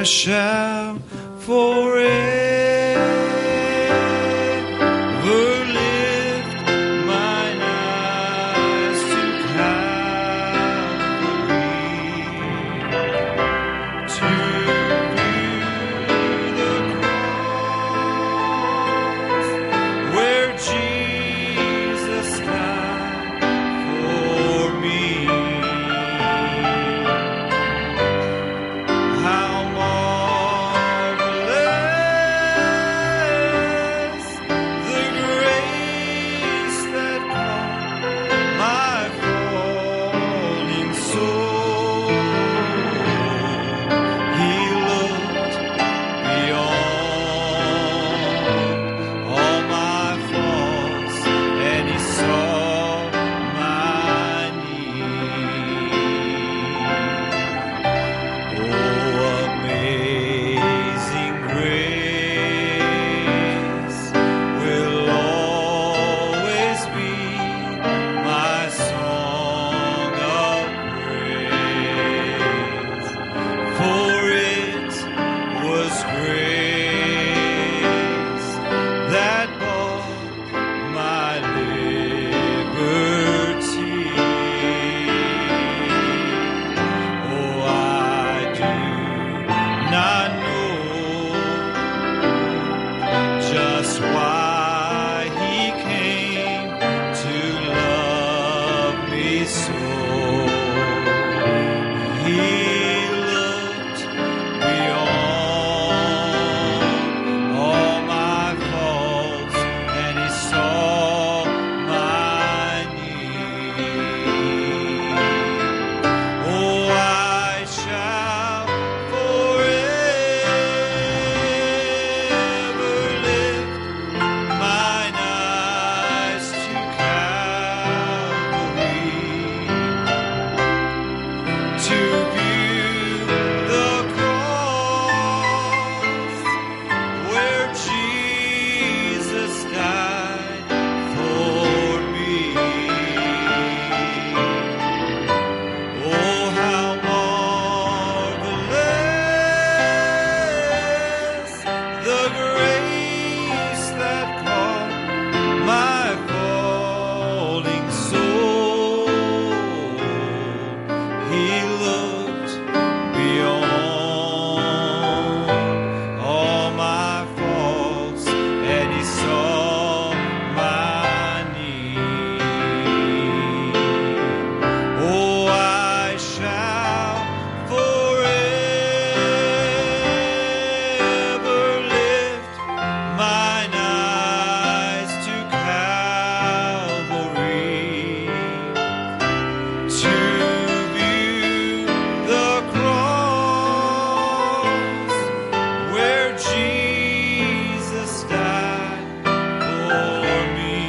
shall forever lift mine eyes to Calvary, to view the cross where Jesus died for me. How marvelous the grace that caught my falling soul. He looked beyond all my faults and he saw my need. Oh, amazing grace will always be my song of praise, for it was grace that bought my liberty. Oh, I do not know just why he came to love me so. He looked beyond all my faults and he saw my need. Oh, I shall forever lift mine eyes to Calvary, to view the cross where Jesus died for me. Oh, how marvelous the grace that caught my falling soul. He looked beyond all my faults and he saw my need. Oh, I shall forever lift mine eyes to Calvary, to view the cross where Jesus died for me.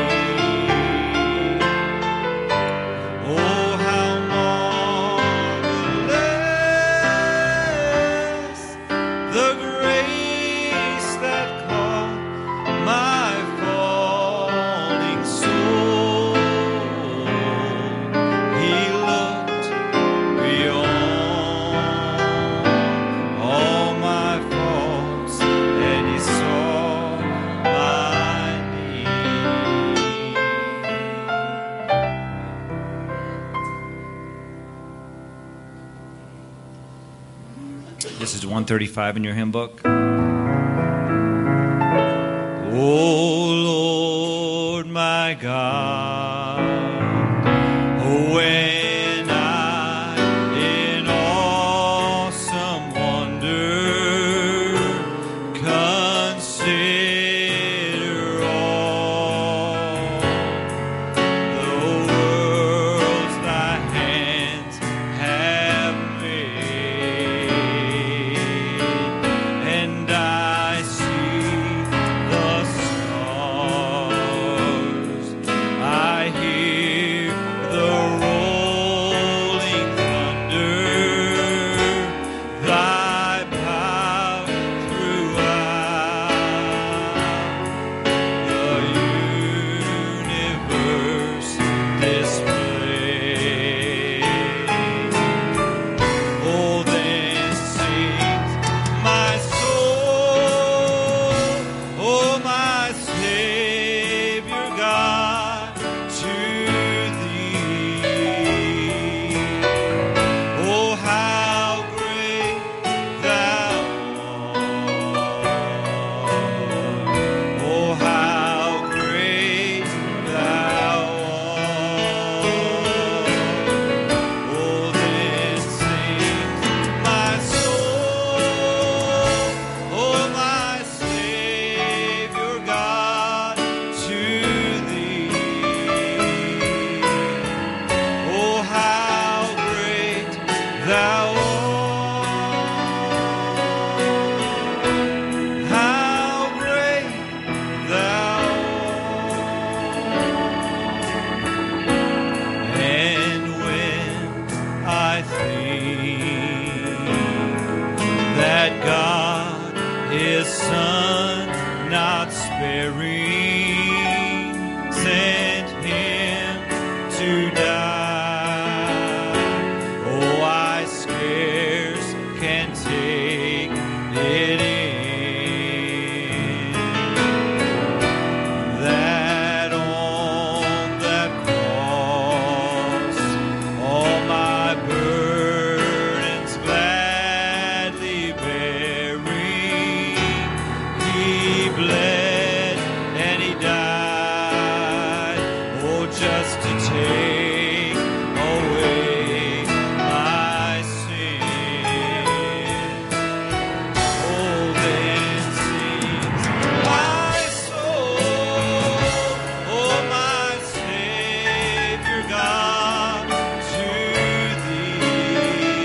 Oh, how marvelous the grace that caught my falling soul. He looked beyond all my faults and he saw my need. This is 135 in your hymn book. Oh, Lord, my God, when I in awesome wonder consider all the worlds thy hands have made, and I see the stars, I thou art. How great thou art. And when I think that God, His Son, not sparing, sent Him to die, oh, I scarce can take it in, that on that cross all my burdens gladly bearing, He bled and He died, oh, just to take away my sin. Oh, then sings my soul, oh, my Savior God, to Thee.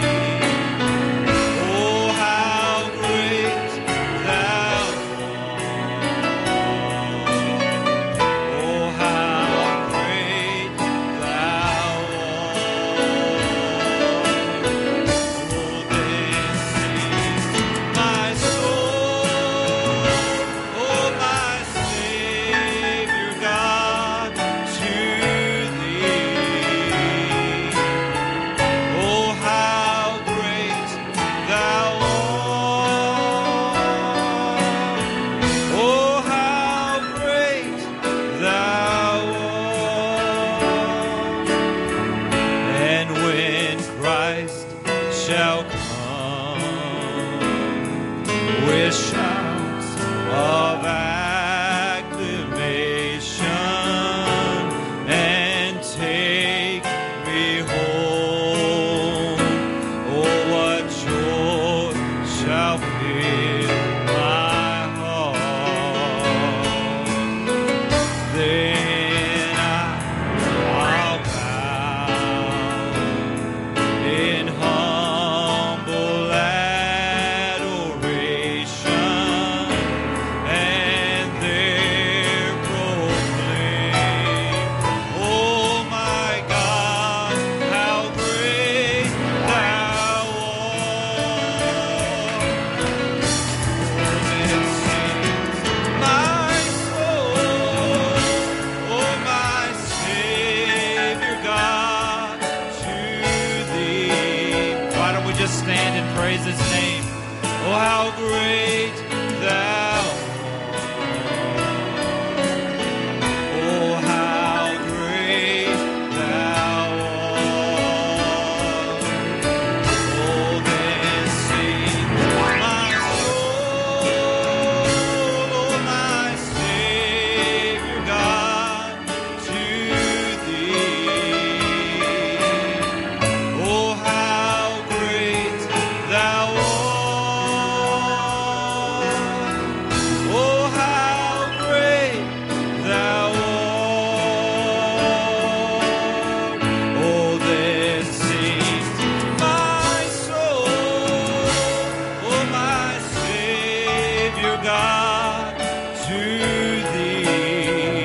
Oh, how great thou art. Oh, how great thou art. Oh, then sings my soul, oh, my Savior God, to Thee. Oh, how great thou art. Oh, how great thou art. And when Christ shall come with shouts of acclamation and take me home, oh, what joy shall fill my heart. Then I'll bow in humble adoration and there proclaim, oh, my God, how great thou art. Then sings my soul, oh, my Savior God, to Thee. Why don't we just stand and praise His name? Oh, how great thou art. Oh, how great thou art. Oh, then sing my soul, oh, my Savior God, to Thee. Oh, how great thou art. Oh, how great thou art. Oh, then sings my soul, oh, my Savior God, to Thee.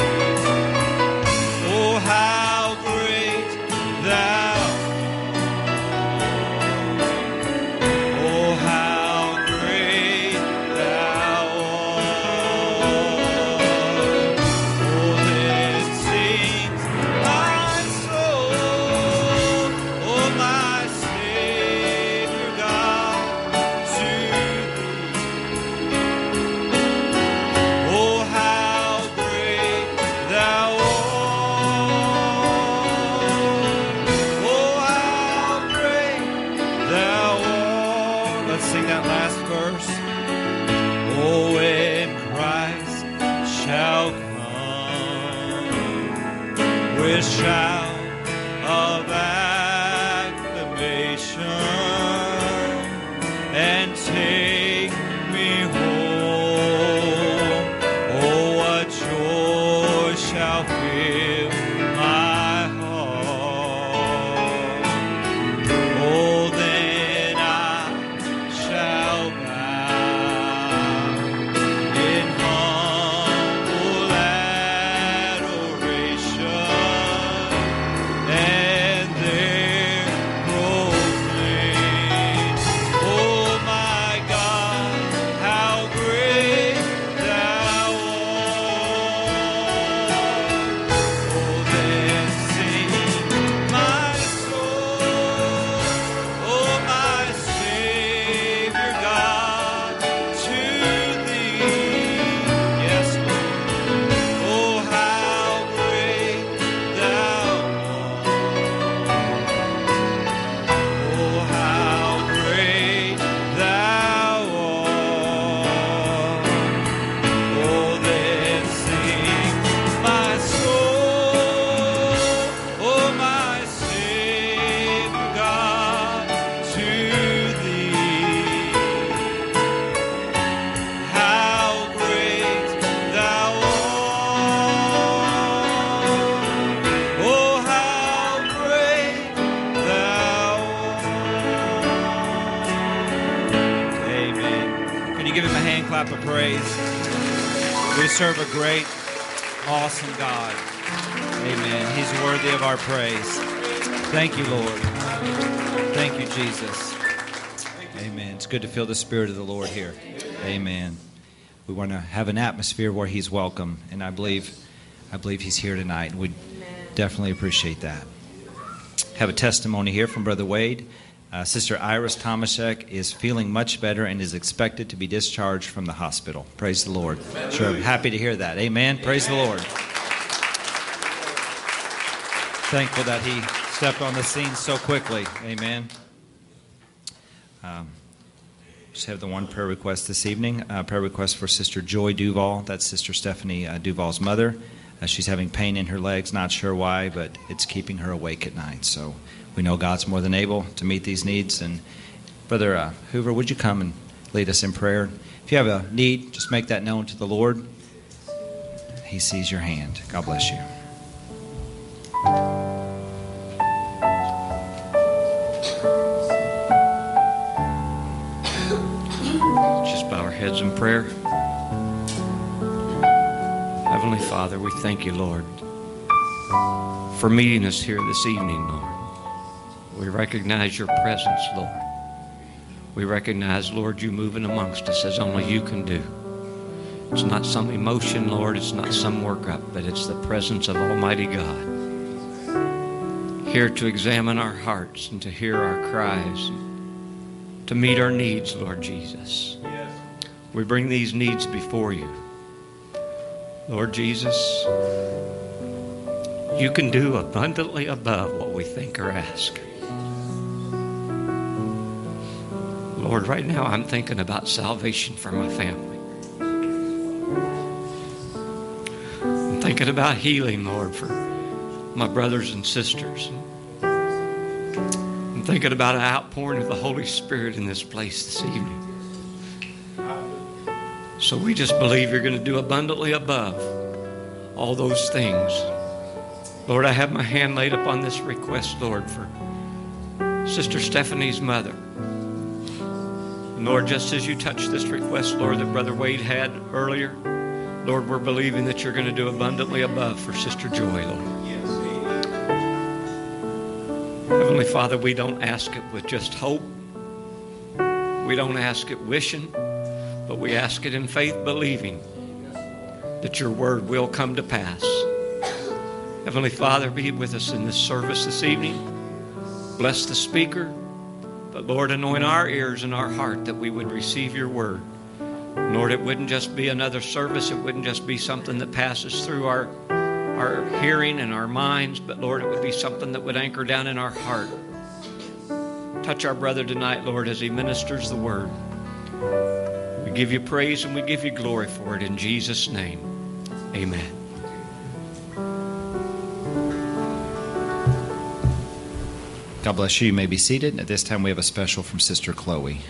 Oh, how great thou art. Oh, how great thou art. Oh, then sings my soul, oh, my Savior God, to Thee. Oh, how great thou art. Oh, how great thou art. Let's sing that last verse. Oh, when Christ shall come with shout of acclamation and take me home, oh, what joy shall fill my heart. clap of praise. We serve a great, awesome God. Amen. He's worthy of our praise. Thank you, Lord. Thank you, Jesus. Amen. It's good to feel the Spirit of the Lord here. Amen. We want to have an atmosphere where He's welcome, and I believe He's here tonight. We definitely appreciate that. Have a testimony here from Brother Wade. Sister Iris Tomaszek is feeling much better and is expected to be discharged from the hospital. Praise the Lord. Sure, I'm happy to hear that. Amen. Praise the Lord. Thankful that He stepped on the scene so quickly. Amen. Just have the one prayer request this evening. Prayer request for Sister Joy Duval. That's Sister Stephanie Duval's mother. She's having pain in her legs. Not sure why, but it's keeping her awake at night. So we know God's more than able to meet these needs. And Brother Hoover, would you come and lead us in prayer? If you have a need, just make that known to the Lord. He sees your hand. God bless you. Just bow our heads in prayer. Heavenly Father, we thank you, Lord, for meeting us here this evening, Lord. We recognize your presence, Lord. We recognize, Lord, you moving amongst us as only you can do. It's not some emotion, Lord. It's not some workup, but it's the presence of Almighty God. Here to examine our hearts and to hear our cries, to meet our needs, Lord Jesus. We bring these needs before you. Lord Jesus, you can do abundantly above what we think or ask. Lord, right now I'm thinking about salvation for my family. I'm thinking about healing, Lord, for my brothers and sisters. I'm thinking about an outpouring of the Holy Spirit in this place this evening. So we just believe you're going to do abundantly above all those things. Lord, I have my hand laid upon this request, Lord, for Sister Stephanie's mother. And Lord, just as you touched this request, Lord, that Brother Wade had earlier, Lord, we're believing that you're going to do abundantly above for Sister Joy, Lord. Heavenly Father, we don't ask it with just hope. We don't ask it wishing, but we ask it in faith, believing that your word will come to pass. Heavenly Father, be with us in this service this evening. Bless the speaker, but Lord, anoint our ears and our heart that we would receive your word. Lord, it wouldn't just be another service. It wouldn't just be something that passes through our hearing and our minds, but Lord, it would be something that would anchor down in our heart. Touch our brother tonight, Lord, as he ministers the word. We give you praise and we give you glory for it in Jesus' name. Amen. God bless you. You may be seated. At this time, we have a special from Sister Chloe.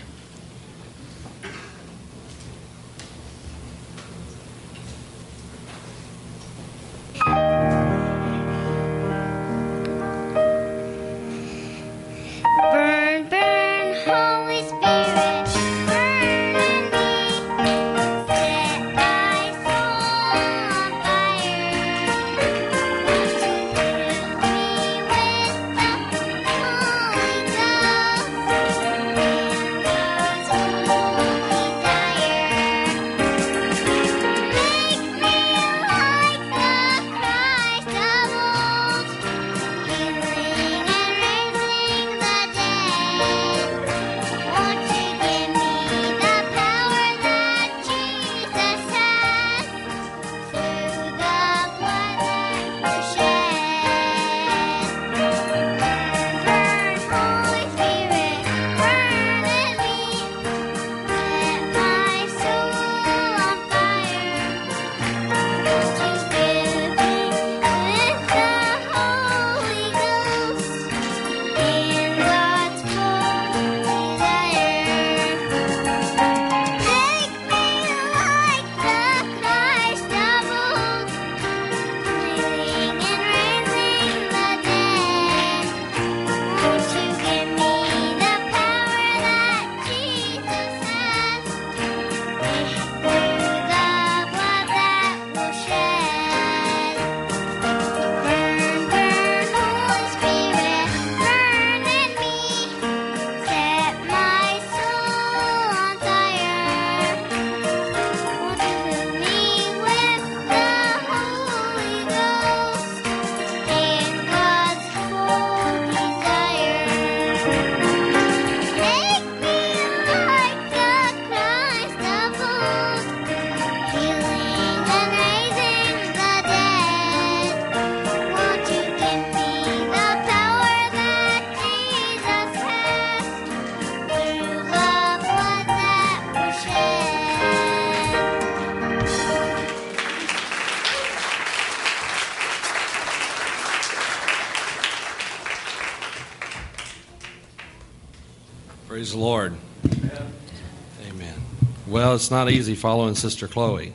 Praise the Lord. Amen. Well, it's not easy following Sister Chloe.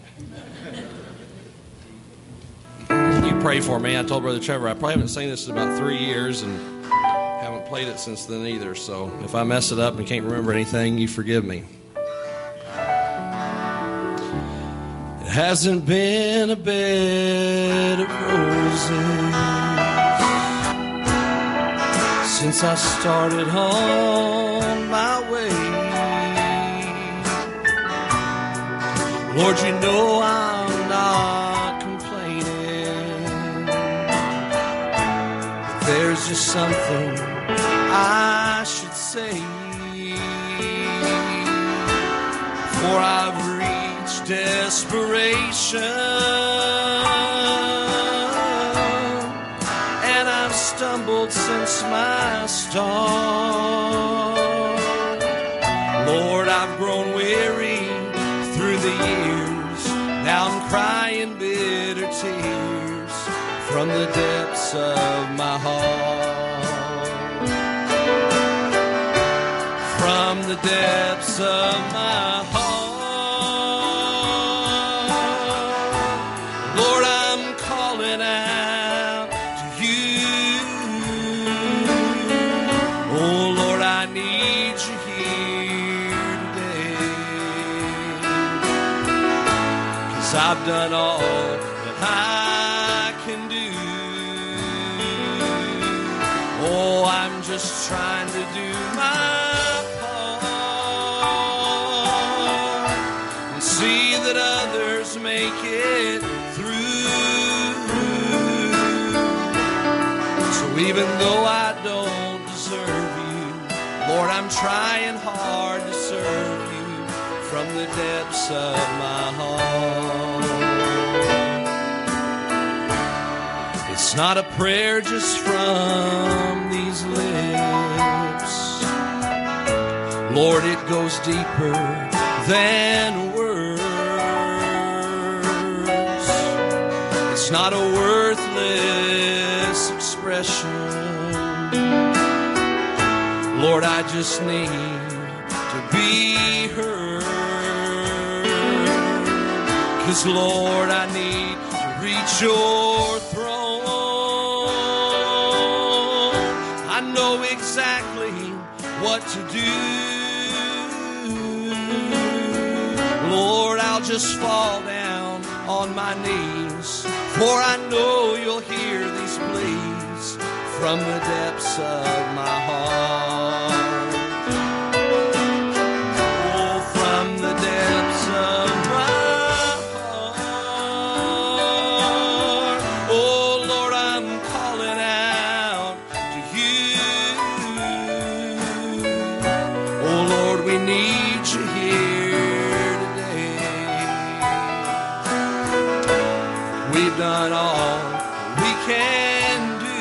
You pray for me. I told Brother Trevor I probably haven't sang this in about 3 years and haven't played it since then either. So if I mess it up and can't remember anything, you forgive me. It hasn't been a bed of roses since I started on my way. Lord, you know I'm not complaining, but there's just something I should say before I've reached desperation, and I've stumbled since my start. Lord, I've grown weary through the years. Now I'm crying bitter tears from the depths of my heart. From the depths of my heart. Lord, I'm calling out to you. Oh, Lord, I need you here today. 'Cause I've done all that I can do. Oh, I'm just trying to do my part and see that others make it through. So even though I don't deserve you, Lord, I'm trying hard to serve you from the depths of my heart. It's not a prayer just from these lips. Lord, it goes deeper than words. It's not a worthless expression. Lord, I just need to be heard. 'Cause Lord, I need to reach your throne. I know exactly what to do. Lord, I'll just fall down on my knees, for I know you'll hear these pleas from the depths of my heart. Oh, from the depths of my heart. Oh, Lord, I'm calling out to you. Oh, Lord, we need you here today. We've done all we can do.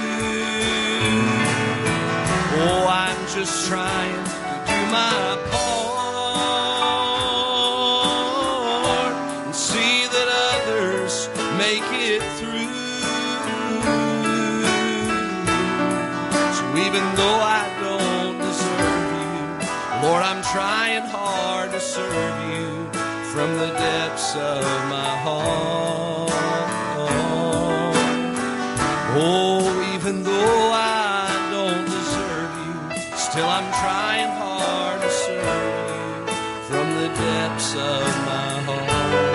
Oh, I'm just trying to do my part and see that others make it through. So even though I don't deserve you, Lord, I'm trying hard to serve you from the depths of my heart. Oh, even though I don't deserve you, still I'm trying hard to serve you from the depths of my heart.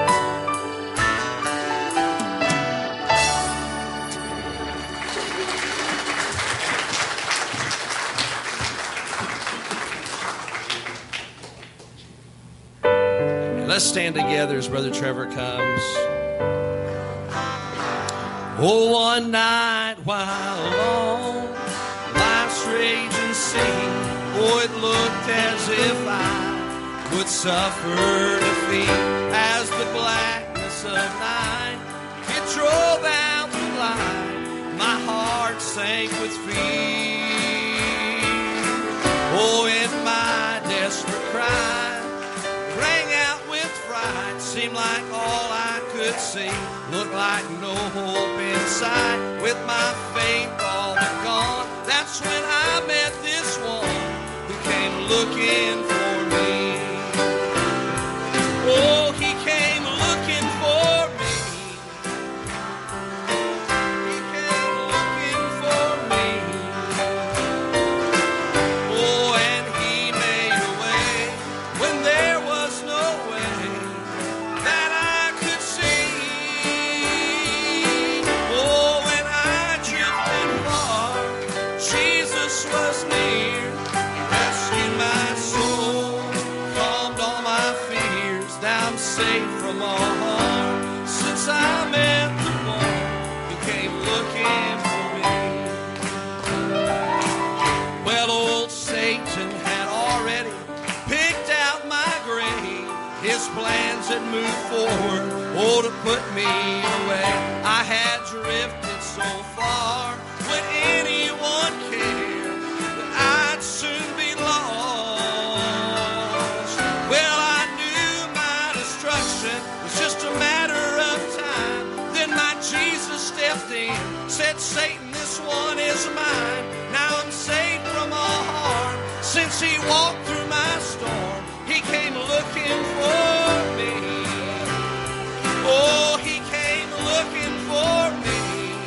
Let's stand together as Brother Trevor comes. Oh, one night while alone, life's raging sea, oh, it looked as if I would suffer defeat. As the blackness of night, it drove out the light, my heart sank with fear. Oh, in my desperate cry, rang out with fright, seemed like all I could see looked like no hope in sight. With my faith all but gone, that's when I met this one who came looking for me. Oh, he came looking for me. He came looking for me. Oh, and he made a way when there was no way that I could see. Oh, when I drifted far, Jesus was near. He rescued my soul, calmed all my fears. Now I'm safe from all harm, since I met the one who came looking for me. Well, old Satan had already picked out my grave. His plans had moved forward, oh, to put me away. I had drifted so far, would anyone care that I'd soon be lost? Well, I knew my destruction was just a matter of time. Then my Jesus stepped in, said, Satan, this one is mine. Now I'm safe from all harm, since he walked through my storm. He came looking for me. Oh, he came looking for me.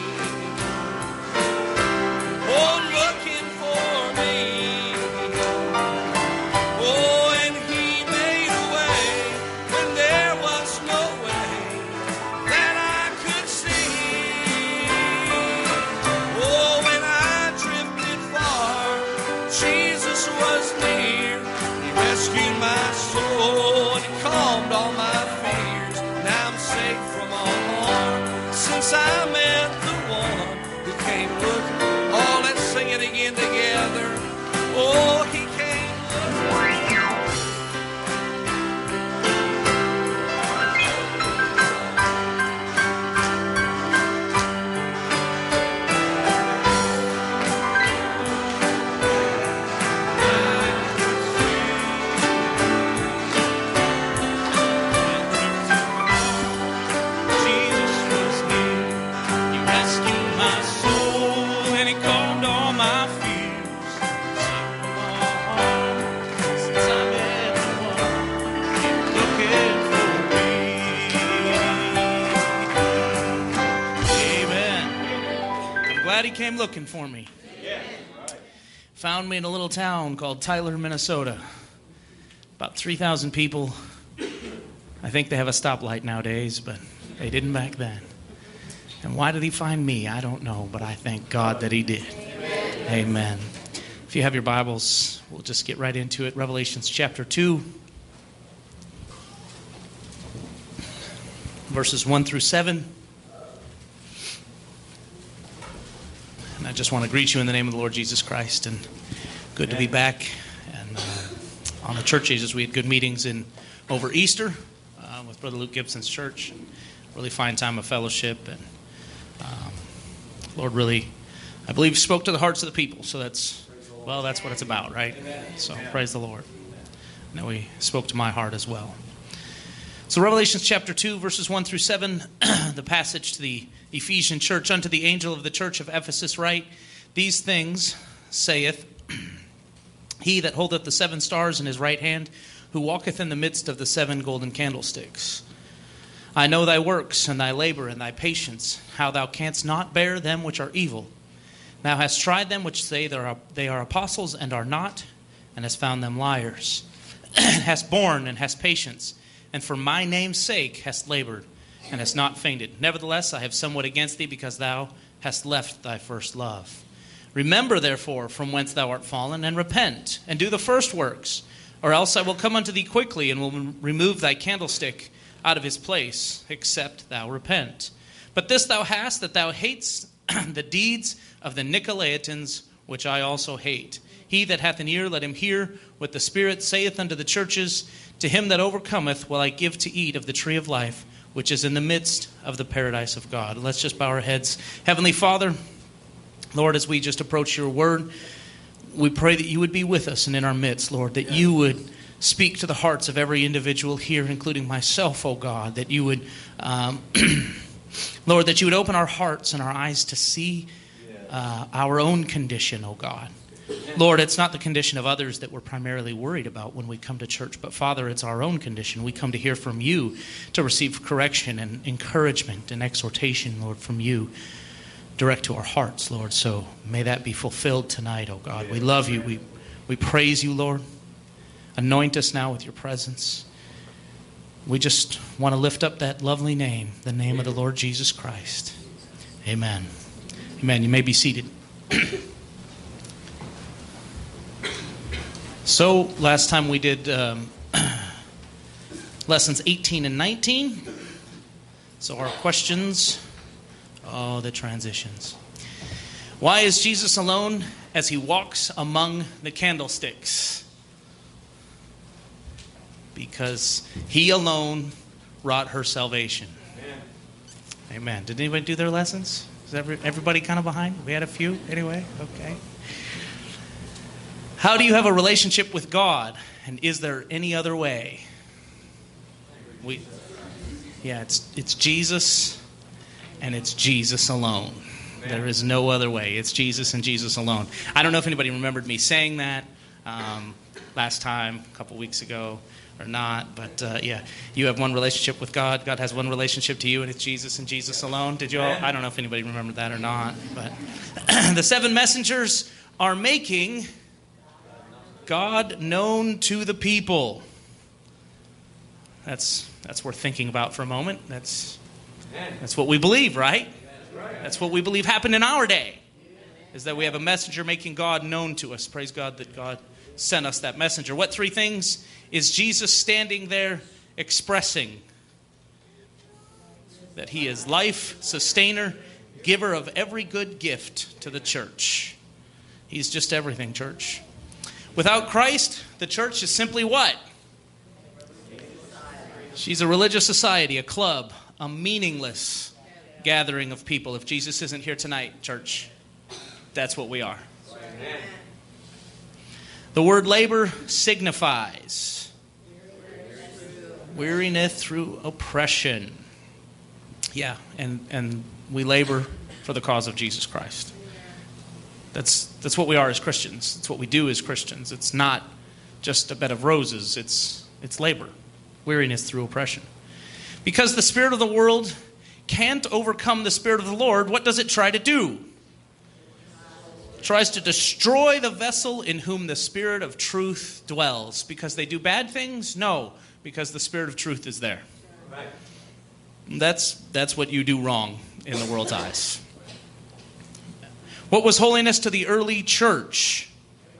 Oh, looking for me. Oh, and he made a way when there was no way that I could see. Oh, when I drifted far, Jesus was near. He rescued my soul and he calmed all my fears. Now I'm safe from all harm, since I met the one who came looking. Oh, let's sing it again together. Oh, he came looking. Jesus was near. He rescued my soul and he calmed all my fears. Since I met the one looking for me. Amen. I'm glad he came looking for me. Found me in a little town called Tyler, Minnesota. About 3,000 people. I think they have a stoplight nowadays, but they didn't back then. And why did he find me? I don't know, but I thank God that he did. Amen. If you have your Bibles, we'll just get right into it. Revelations chapter 2, verses 1 through 7. And I just want to greet you in the name of the Lord Jesus Christ. And good to be back. And on the church ages, we had good meetings over Easter with Brother Luke Gibson's church. Really fine time of fellowship. And Lord really, I believe, spoke to the hearts of the people. So that's what it's about, right? So praise the Lord. I know he spoke to my heart as well. So Revelation chapter 2, verses 1 through 7, the passage to the Ephesian church. Unto the angel of the church of Ephesus write, These things saith he that holdeth the 7 stars in his right hand, who walketh in the midst of the 7 golden candlesticks. I know thy works, and thy labor, and thy patience, how thou canst not bear them which are evil. Thou hast tried them which say they are apostles, and are not, and hast found them liars. Hast borne, and hast patience, and for my name's sake hast labored, and hast not fainted. Nevertheless, I have somewhat against thee, because thou hast left thy first love. Remember, therefore, from whence thou art fallen, and repent, and do the first works, or else I will come unto thee quickly, and will remove thy candlestick out of his place, except thou repent. But this thou hast, that thou hatest the deeds of the Nicolaitans, which I also hate. He that hath an ear, let him hear what the Spirit saith unto the churches. To him that overcometh will I give to eat of the tree of life, which is in the midst of the paradise of God. Let's just bow our heads. Heavenly Father, Lord, as we just approach your word, we pray that you would be with us and in our midst, Lord, that you would speak to the hearts of every individual here, including myself, oh God, that you would, Lord, that you would open our hearts and our eyes to see our own condition, oh God. Lord, it's not the condition of others that we're primarily worried about when we come to church, but Father, it's our own condition. We come to hear from you, to receive correction and encouragement and exhortation, Lord, from you, direct to our hearts, Lord. So may that be fulfilled tonight, oh God. We love you. We praise you, Lord. Anoint us now with your presence. We just want to lift up that lovely name, the name of the Lord Jesus Christ. Amen. Amen. You may be seated. So, last time we did lessons 18 and 19. So our questions, the transitions. Why is Jesus alone as he walks among the candlesticks? Because he alone wrought her salvation. Amen. Did anybody do their lessons? Is everybody kind of behind? We had a few anyway? Okay. How do you have a relationship with God? And is there any other way? It's Jesus, and it's Jesus alone. There is no other way. It's Jesus and Jesus alone. I don't know if anybody remembered me saying that last time, a couple weeks ago, or not. But you have one relationship with God. God has one relationship to you, and it's Jesus and Jesus alone. Did you all? I don't know if anybody remembered that or not. But the seven messengers are making God known to the people. That's worth thinking about for a moment. That's what we believe, right? That's what we believe happened in our day, is that we have a messenger making God known to us. Praise God that God sent us that messenger. What three things is Jesus standing there expressing? That he is life, sustainer, giver of every good gift to the church. He's just everything, church. Without Christ, the church is simply what? She's a religious society, a club, a meaningless gathering of people. If Jesus isn't here tonight, church, that's what we are. The word labor signifies weariness through oppression. Yeah, and we labor for the cause of Jesus Christ. That's what we are as Christians. It's what we do as Christians. It's not just a bed of roses. It's labor, weariness through oppression. Because the spirit of the world can't overcome the Spirit of the Lord, what does it try to do? It tries to destroy the vessel in whom the Spirit of truth dwells. Because they do bad things? No, because the Spirit of truth is there. That's what you do wrong in the world's eyes. What was holiness to the early church?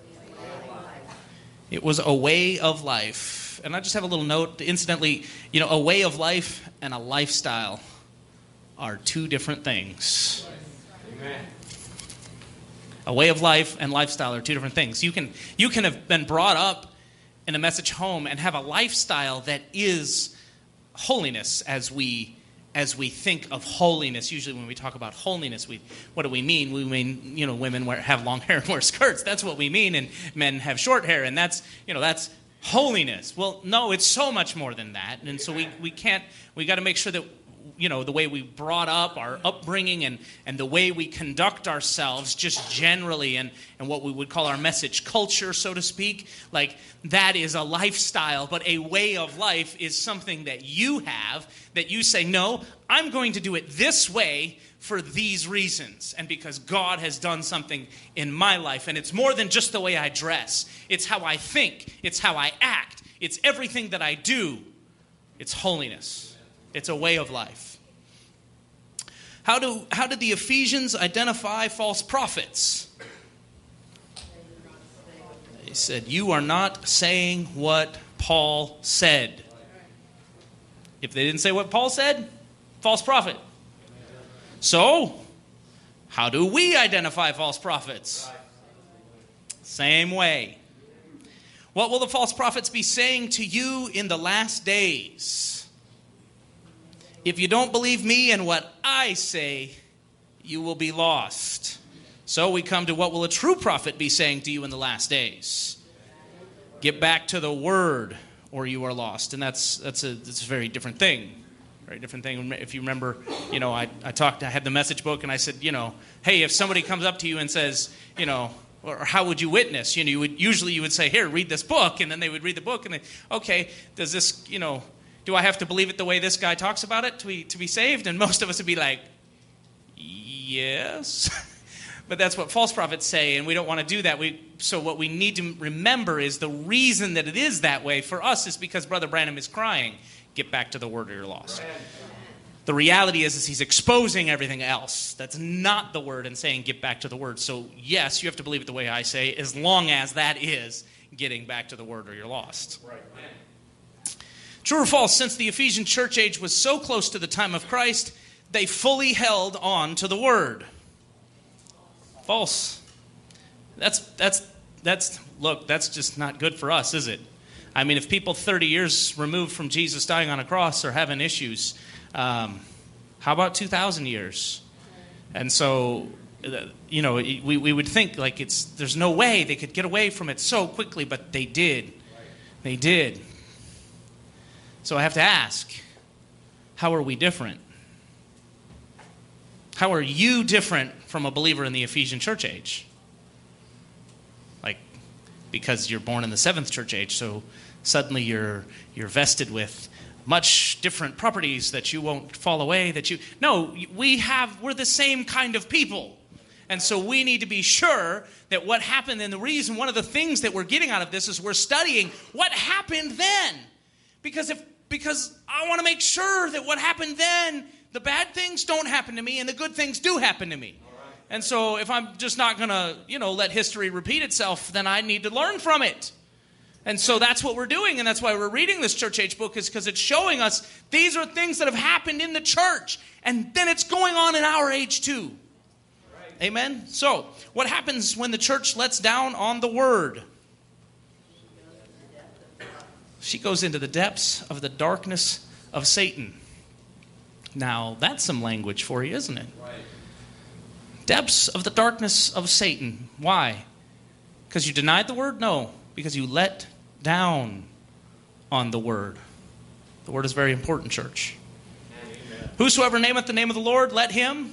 It was a way of life. And I just have a little note. Incidentally, a way of life and a lifestyle are two different things. Amen. A way of life and lifestyle are two different things. You can have been brought up in a message home and have a lifestyle that is holiness as we think of holiness. Usually when we talk about holiness, what do we mean? We mean, women have long hair and wear skirts. That's what we mean. And men have short hair, and that's holiness. Well, no, it's so much more than that. And so we got to make sure that the way we brought up, our upbringing, and the way we conduct ourselves just generally, and what we would call our message culture, so to speak, like that is a lifestyle. But a way of life is something that you have, that you say, no, I'm going to do it this way for these reasons, and because God has done something in my life. And it's more than just the way I dress. It's how I think. It's how I act. It's everything that I do. It's holiness. It's a way of life. How did the Ephesians identify false prophets? They said, you are not saying what Paul said. If they didn't say what Paul said, false prophet. So, how do we identify false prophets? Same way. What will the false prophets be saying to you in the last days? If you don't believe me and what I say, you will be lost. So we come to what will a true prophet be saying to you in the last days? Get back to the word or you are lost. And that's a very different thing. Very different thing. If you remember, I had the message book and I said, hey, if somebody comes up to you and says, Or how would you witness? You would say, here, read this book, and then they would read the book, and okay, does this, do I have to believe it the way this guy talks about it to be saved? And most of us would be like, yes. But that's what false prophets say, and we don't want to do that. So what we need to remember is the reason that it is that way for us is because Brother Branham is crying, get back to the word or you're lost. The reality is he's exposing everything else that's not the word and saying get back to the word. So yes, you have to believe it the way I say, as long as that is getting back to the word or you're lost. Right. True or false, since the Ephesian church age was so close to the time of Christ, they fully held on to the word. False. That's just not good for us, is it? I mean, if people 30 years removed from Jesus dying on a cross are having issues, how about 2,000 years? And so, we would think like there's no way they could get away from it so quickly, but they did. They did. So I have to ask, how are we different? How are you different from a believer in the Ephesian church age? Like, because you're born in the 7th church age, so suddenly you're vested with much different properties that you won't fall away. No, we're the same kind of people. And so we need to be sure that what happened, and the reason, one of the things that we're getting out of this is we're studying what happened then. Because I want to make sure that what happened then, the bad things don't happen to me and the good things do happen to me. Right. And so if I'm just not going to, let history repeat itself, then I need to learn from it. And so that's what we're doing, and that's why we're reading this church age book, is because it's showing us these are things that have happened in the church, and then it's going on in our age too. Right. Amen? So, what happens when the church lets down on the word? She goes into the depths of the darkness of Satan. Now, that's some language for you, isn't it? Right. Depths of the darkness of Satan. Why? Because you denied the word? No. Because you let down on the word. The word is very important, church. Amen. Whosoever nameth the name of the Lord, let him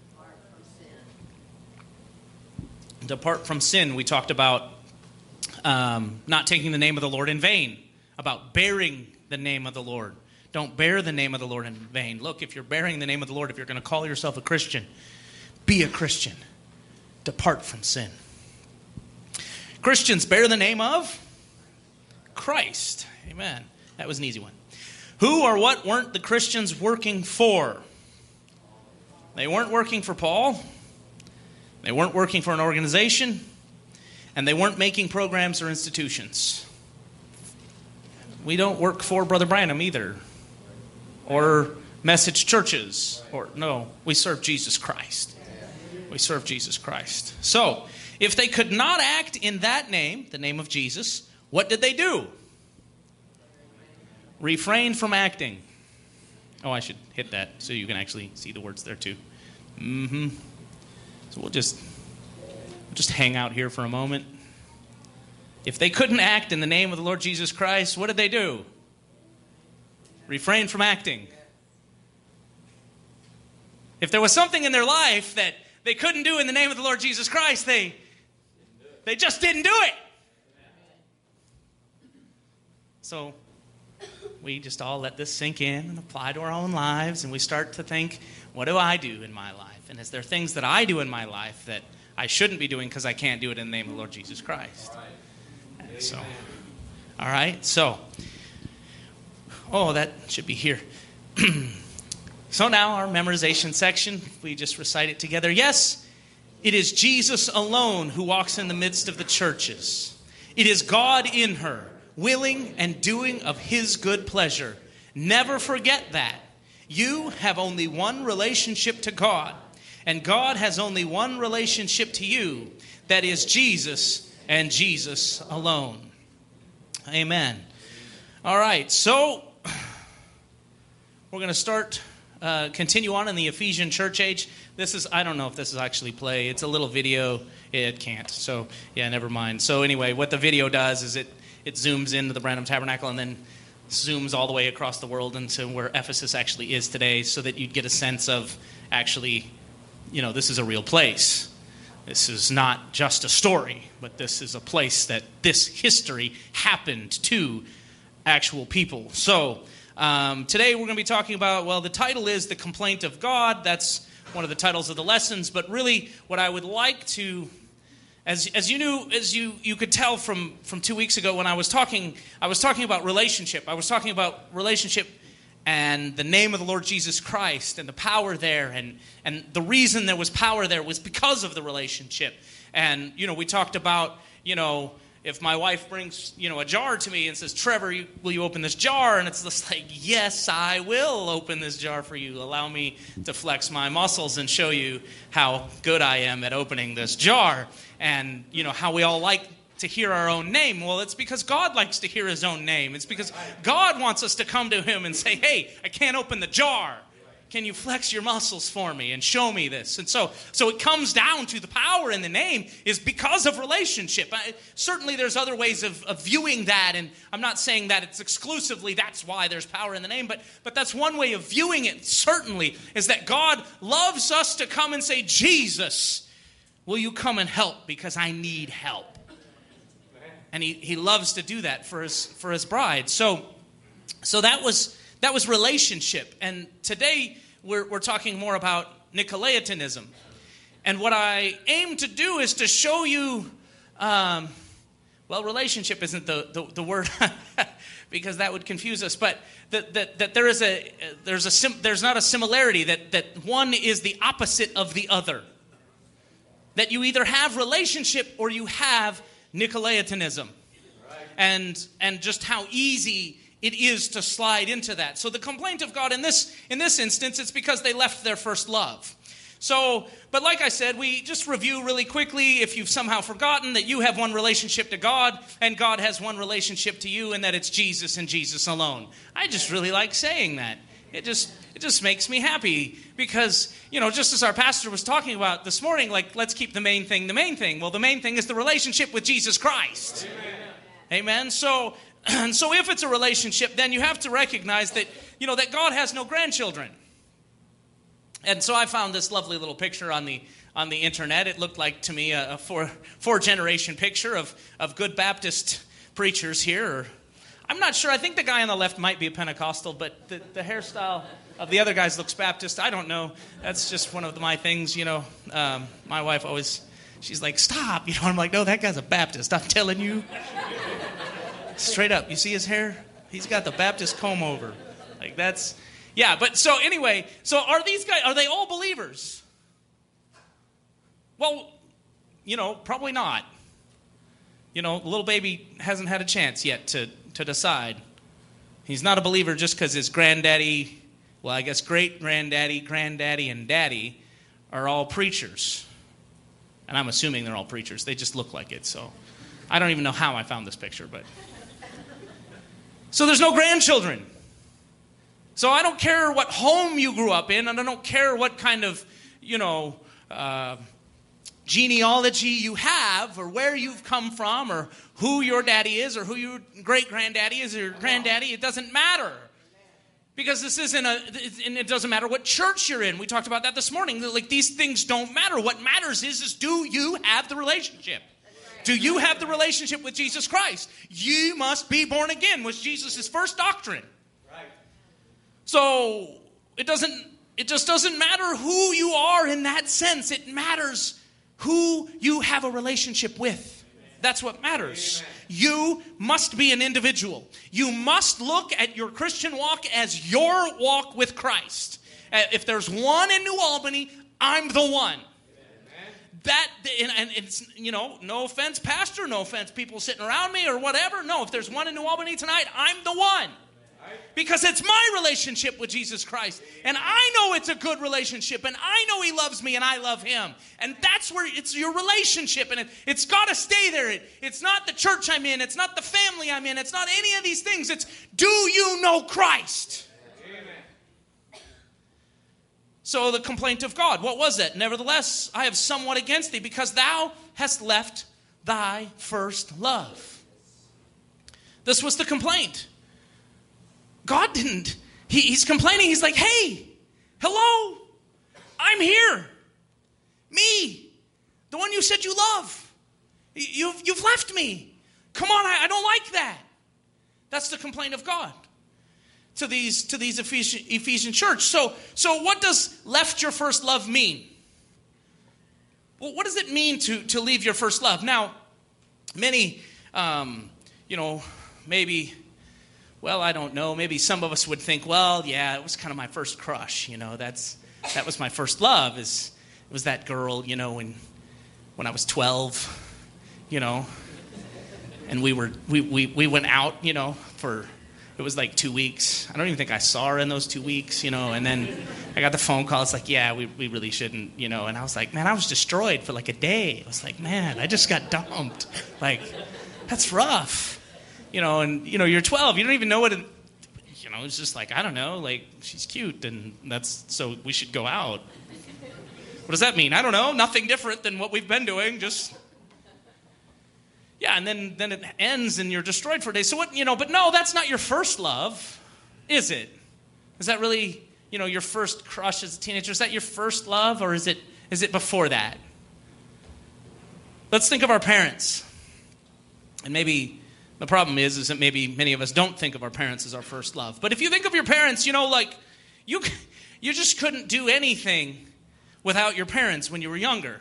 depart from sin. We talked about not taking the name of the Lord in vain, about bearing the name of the Lord. Don't bear the name of the Lord in vain. Look, if you're bearing the name of the Lord, if you're going to call yourself a Christian, be a Christian. Depart from sin. Christians bear the name of Christ. Amen. That was an easy one. Who or what weren't the Christians working for? They weren't working for Paul. They weren't working for an organization. And they weren't making programs or institutions. We don't work for Brother Branham either. Or message churches. No, we serve Jesus Christ. We serve Jesus Christ. So, if they could not act in that name, the name of Jesus, what did they do? Refrain from acting. Oh, I should hit that so you can actually see the words there too. So we'll just hang out here for a moment. If they couldn't act in the name of the Lord Jesus Christ, what did they do? Refrain from acting. If there was something in their life that they couldn't do in the name of the Lord Jesus Christ, they just didn't do it. So we just all let this sink in and apply to our own lives, and we start to think, what do I do in my life? And is there things that I do in my life that I shouldn't be doing because I can't do it in the name of the Lord Jesus Christ? So, all right, so, that should be here. So now our memorization section, we just recite it together. Yes, it is Jesus alone who walks in the midst of the churches. It is God in her, willing and doing of his good pleasure. Never forget that. You have only one relationship to God, and God has only one relationship to you. That is Jesus and Jesus alone. Amen. All right, so we're going to continue on in the Ephesian church age. I don't know if this is actually play. It's a little video. It can't. So, yeah, never mind. So anyway, what the video does is it zooms into the Branham Tabernacle and then zooms all the way across the world into where Ephesus actually is today, so that you'd get a sense of actually, this is a real place. This is not just a story, but this is a place that this history happened to actual people. So today we're going to be talking about, well, the title is The Complaint of God. That's one of the titles of the lessons. But really what I would like to, as you could tell from 2 weeks ago when I was talking about relationship. I was talking about relationship and the name of the Lord Jesus Christ and the power there. And the reason there was power there was because of the relationship. And, we talked about, if my wife brings, a jar to me and says, Trevor, will you open this jar? And it's just like, yes, I will open this jar for you. Allow me to flex my muscles and show you how good I am at opening this jar. And, how we all like to hear our own name. Well, it's because God likes to hear his own name. It's because God wants us to come to him and say, hey, I can't open the jar. Can you flex your muscles for me and show me this? And so it comes down to the power in the name is because of relationship. Certainly there's other ways of viewing that, and I'm not saying that it's exclusively that's why there's power in the name, but that's one way of viewing it, certainly, is that God loves us to come and say, Jesus, will you come and help because I need help? And he loves to do that for his bride. So that was relationship. And today we're talking more about Nicolaitanism. And what I aim to do is to show you, relationship isn't the word because that would confuse us. But that there's not a similarity. That one is the opposite of the other. That you either have relationship or you have Nicolaitanism, and just how easy it is to slide into that. So the complaint of God in this instance, it's because they left their first love. So, but like I said, we just review really quickly, if you've somehow forgotten, that you have one relationship to God, and God has one relationship to you, and that it's Jesus and Jesus alone. I just really like saying that. It just makes me happy because, just as our pastor was talking about this morning, let's keep the main thing the main thing. Well, the main thing is the relationship with Jesus Christ. Amen. So if it's a relationship, then you have to recognize that, that God has no grandchildren. And so I found this lovely little picture on the internet. It looked like to me a four generation picture of good Baptist preachers here. I'm not sure. I think the guy on the left might be a Pentecostal, but the hairstyle of the other guys looks Baptist. I don't know. That's just one of my things, My wife always, she's like, stop. I'm like, no, that guy's a Baptist. I'm telling you. Straight up. You see his hair? He's got the Baptist comb over. But so anyway, so are these guys, are they all believers? Well, probably not. The little baby hasn't had a chance yet to decide. He's not a believer just because his granddaddy, I guess great-granddaddy, granddaddy, and daddy are all preachers. And I'm assuming they're all preachers. They just look like it. So I don't even know how I found this picture. But so there's no grandchildren. So I don't care what home you grew up in, and I don't care what kind of, genealogy you have, or where you've come from, or who your daddy is, or who your great-granddaddy is, or your granddaddy. It doesn't matter. Because this isn't and it doesn't matter what church you're in. We talked about that this morning. These things don't matter. What matters is do you have the relationship? Do you have the relationship with Jesus Christ? You must be born again, was Jesus' first doctrine. Right. So it just doesn't matter who you are in that sense. It matters who you have a relationship with. That's what matters. Amen. You must be an individual. You must look at your Christian walk as your walk with Christ. If there's one in New Albany, I'm the one. And it's, no offense, pastor, no offense, people sitting around me or whatever. No, if there's one in New Albany tonight, I'm the one. Because it's my relationship with Jesus Christ. And I know it's a good relationship. And I know he loves me and I love him. And that's where it's your relationship. And it's got to stay there. It's not the church I'm in. It's not the family I'm in. It's not any of these things. It's, do you know Christ? Amen. So the complaint of God, what was it? Nevertheless, I have somewhat against thee because thou hast left thy first love. This was the complaint. God didn't. He's complaining. He's like, hey, hello, I'm here. Me, the The one you said you love. You've left me. Come on, I don't like that. That's the complaint of God to these Ephesian church. So what does left your first love mean? Well, what does it mean to leave your first love? Now, many, maybe, well, I don't know. Maybe some of us would think, well, yeah, it was kind of my first crush. That was my first love. It was that girl, when I was 12, and we went out, for, it was like 2 weeks. I don't even think I saw her in those 2 weeks, and then I got the phone call. It's like, yeah, we really shouldn't, and I was like, man, I was destroyed for like a day. I was like, man, I just got dumped. Like, that's rough, and, you're 12. You don't even know what it's just like, I don't know, like, she's cute, and so we should go out. What does that mean? I don't know. Nothing different than what we've been doing, just... Yeah, and then it ends and you're destroyed for a day. So what, but no, that's not your first love, is it? Is that really, your first crush as a teenager? Is that your first love, or is it before that? Let's think of our parents. And maybe the problem is that maybe many of us don't think of our parents as our first love. But if you think of your parents, like you just couldn't do anything without your parents when you were younger.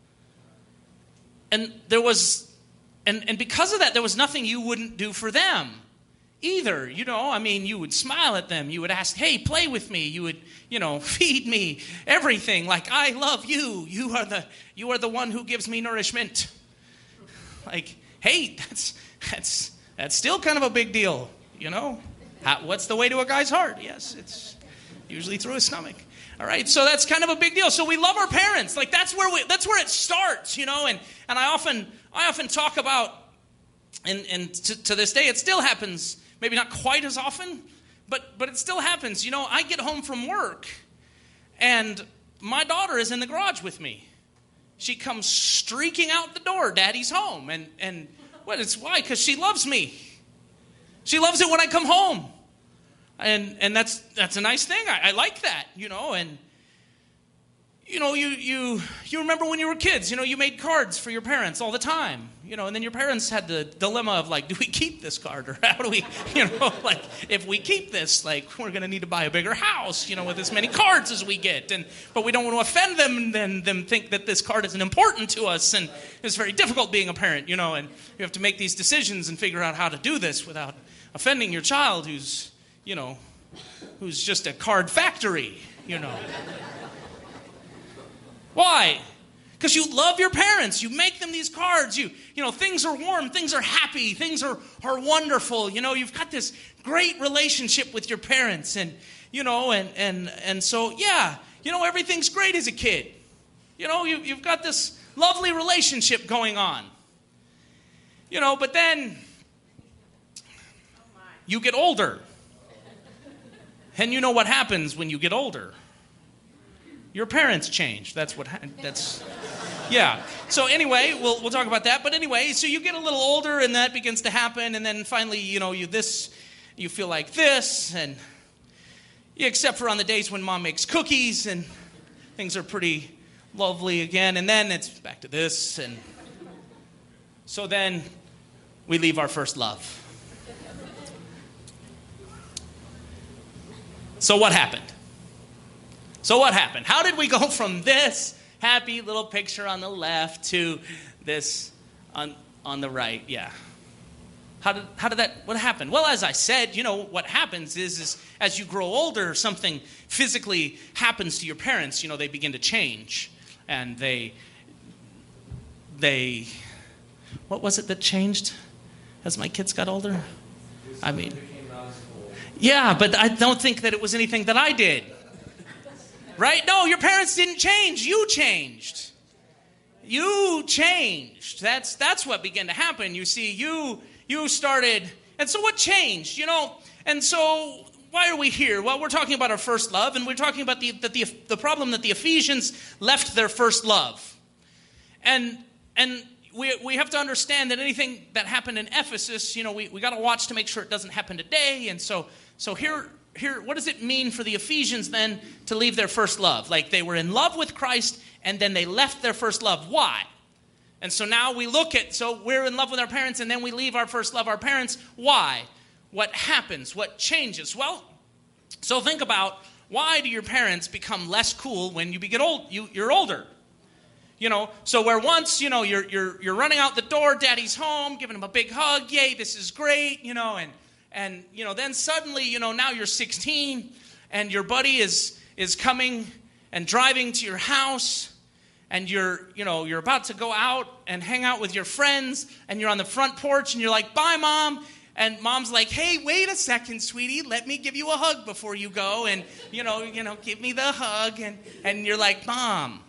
And there was... And because of that, there was nothing you wouldn't do for them either. You would smile at them. You would ask, hey, play with me. You would, feed me, everything. Like, I love you. You are the one who gives me nourishment. Like, hey, that's still kind of a big deal, What's the way to a guy's heart? Yes, it's usually through his stomach. All right, so that's kind of a big deal. So we love our parents. Like, that's where it starts, and I often talk about, and to this day it still happens, maybe not quite as often, but it still happens. I get home from work, and my daughter is in the garage with me. She comes streaking out the door, Daddy's home, and why? Because she loves me. She loves it when I come home. And that's a nice thing. I like that, and you remember when you were kids, you made cards for your parents all the time, and then your parents had the dilemma of like, do we keep this card, or how do we, like, if we keep this, like, we're going to need to buy a bigger house, with as many cards as we get, but we don't want to offend them and then them think that this card isn't important to us, and it's very difficult being a parent, and you have to make these decisions and figure out how to do this without offending your child who's just a card factory, Why? Because you love your parents. You make them these cards. Things are warm. Things are happy. Things are wonderful. You've got this great relationship with your parents. And so, yeah, everything's great as a kid. You've got this lovely relationship going on. But then you get older. And you know what happens when you get older. Your parents change. Yeah. So anyway, we'll talk about that. But anyway, so you get a little older and that begins to happen. And then finally, you feel like this. And except for on the days when Mom makes cookies and things are pretty lovely again. And then it's back to this. And so then we leave our first love. So what happened? How did we go from this happy little picture on the left to this on the right? Yeah. What happened? Well, as I said, what happens is as you grow older, something physically happens to your parents. They begin to change. And they what was it that changed as my kids got older? Yeah, but I don't think that it was anything that I did. Right? No, your parents didn't change. You changed. That's what began to happen. You see, you started. And so what changed? And so why are we here? Well, we're talking about our first love, and we're talking about the problem that the Ephesians left their first love. And we have to understand that anything that happened in Ephesus, we got to watch to make sure it doesn't happen today. And so here, what does it mean for the Ephesians then to leave their first love? Like, they were in love with Christ, and then they left their first love. Why? And so now we look at, so we're in love with our parents, and then we leave our first love, our parents. Why? What happens? What changes? Well, so think about, why do your parents become less cool when you get old? You're older. So where once, you're running out the door, daddy's home, giving him a big hug, yay, this is great, and then suddenly, now you're 16, and your buddy is coming and driving to your house, and you're about to go out and hang out with your friends, and you're on the front porch, and you're like, bye, Mom. And Mom's like, hey, wait a second, sweetie. Let me give you a hug before you go. And, give me the hug. And you're like, Mom,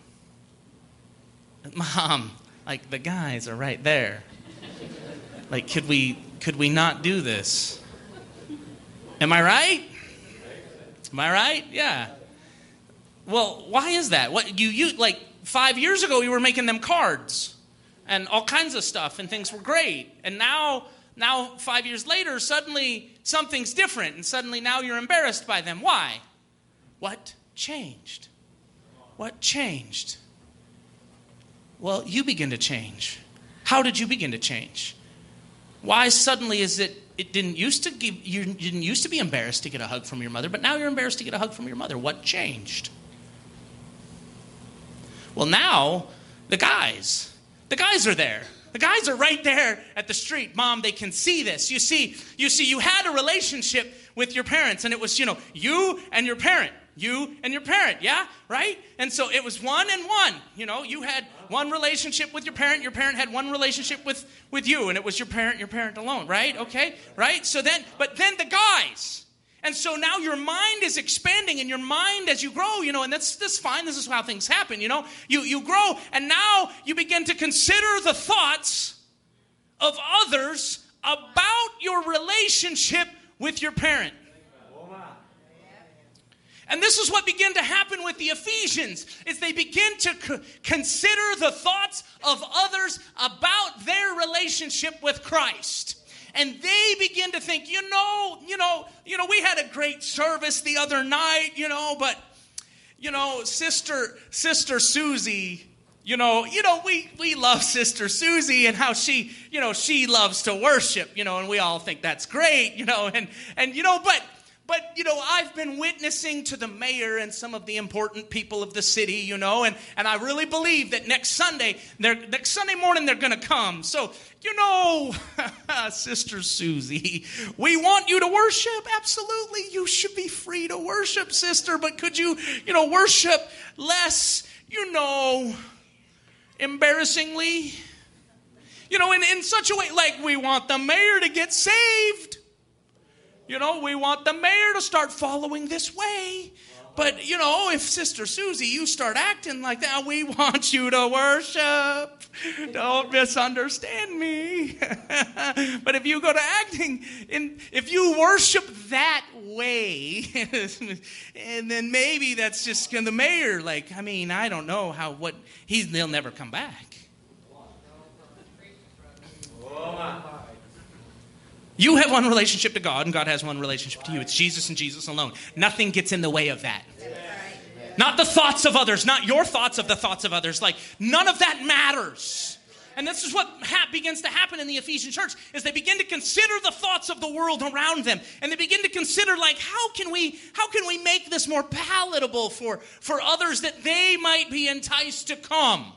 like, the guys are right there. Like, could we not do this? Am I right? Am I right? Yeah. Well, why is that? What you like 5 years ago, you were making them cards and all kinds of stuff, and things were great. And now 5 years later, suddenly something's different, and suddenly now you're embarrassed by them. Why? What changed? What changed? Well, you begin to change. How did you begin to change? Why suddenly is it didn't used to give you didn't used to be embarrassed to get a hug from your mother, but now you're embarrassed to get a hug from your mother? What changed? Well, now the guys are there. The guys are right there at the street. Mom, they can see this. You see, you had a relationship with your parents, and it was, you and your parent. You and your parent, yeah? Right? And so it was one and one. You had one relationship with your parent had one relationship with you, and it was your parent alone, right? Okay? Right? But then the guys. And so now your mind is expanding, and your mind as you grow, and that's fine. This is how things happen, You grow, and now you begin to consider the thoughts of others about your relationship with your parent. And this is what began to happen with the Ephesians, is they begin to consider the thoughts of others about their relationship with Christ. And they begin to think, we had a great service the other night, but, Sister Susie, we love Sister Susie and how she loves to worship, and we all think that's great, but I've been witnessing to the mayor and some of the important people of the city, and I really believe that next Sunday morning they're going to come. So, Sister Susie, we want you to worship. Absolutely. You should be free to worship, sister, but could you, worship less, embarrassingly, in such a way, like we want the mayor to get saved. We want the mayor to start following this way. But, if Sister Susie, you start acting like that, we want you to worship. Don't misunderstand me. But if you go to acting, if you worship that way, and then maybe that's just the mayor, I don't know they'll never come back. You have one relationship to God, and God has one relationship to you. It's Jesus and Jesus alone. Nothing gets in the way of that. Not the thoughts of others, not your thoughts of the thoughts of others. None of that matters. And this is what begins to happen in the Ephesian church, is they begin to consider the thoughts of the world around them. And they begin to consider, how can we make this more palatable for others, that they might be enticed to come?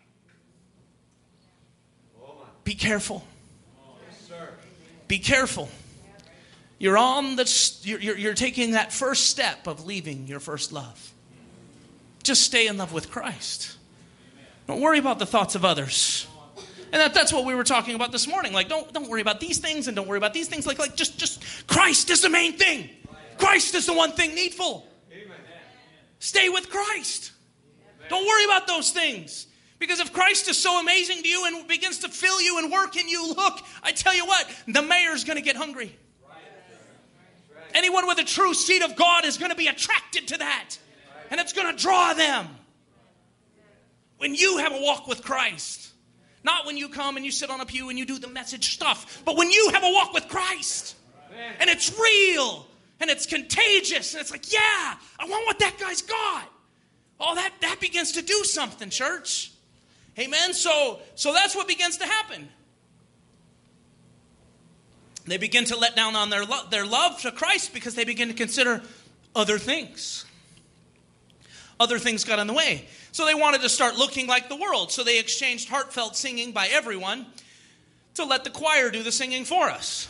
Be careful. Be careful. You're taking that first step of leaving your first love. Just stay in love with Christ. Don't worry about the thoughts of others. And that's what we were talking about this morning. Don't worry about these things, and don't worry about these things. Just Christ is the main thing. Christ is the one thing needful. Stay with Christ. Don't worry about those things. Because if Christ is so amazing to you and begins to fill you and work in you, look, I tell you what, the mayor's going to get hungry. Anyone with a true seed of God is going to be attracted to that. And it's going to draw them. When you have a walk with Christ. Not when you come and you sit on a pew and you do the message stuff. But when you have a walk with Christ. And it's real. And it's contagious. And it's like, yeah, I want what that guy's got. Oh, that begins to do something, church. Amen? So that's what begins to happen. They begin to let down on their love to Christ because they begin to consider other things. Other things got in the way. So they wanted to start looking like the world. So they exchanged heartfelt singing by everyone to let the choir do the singing for us.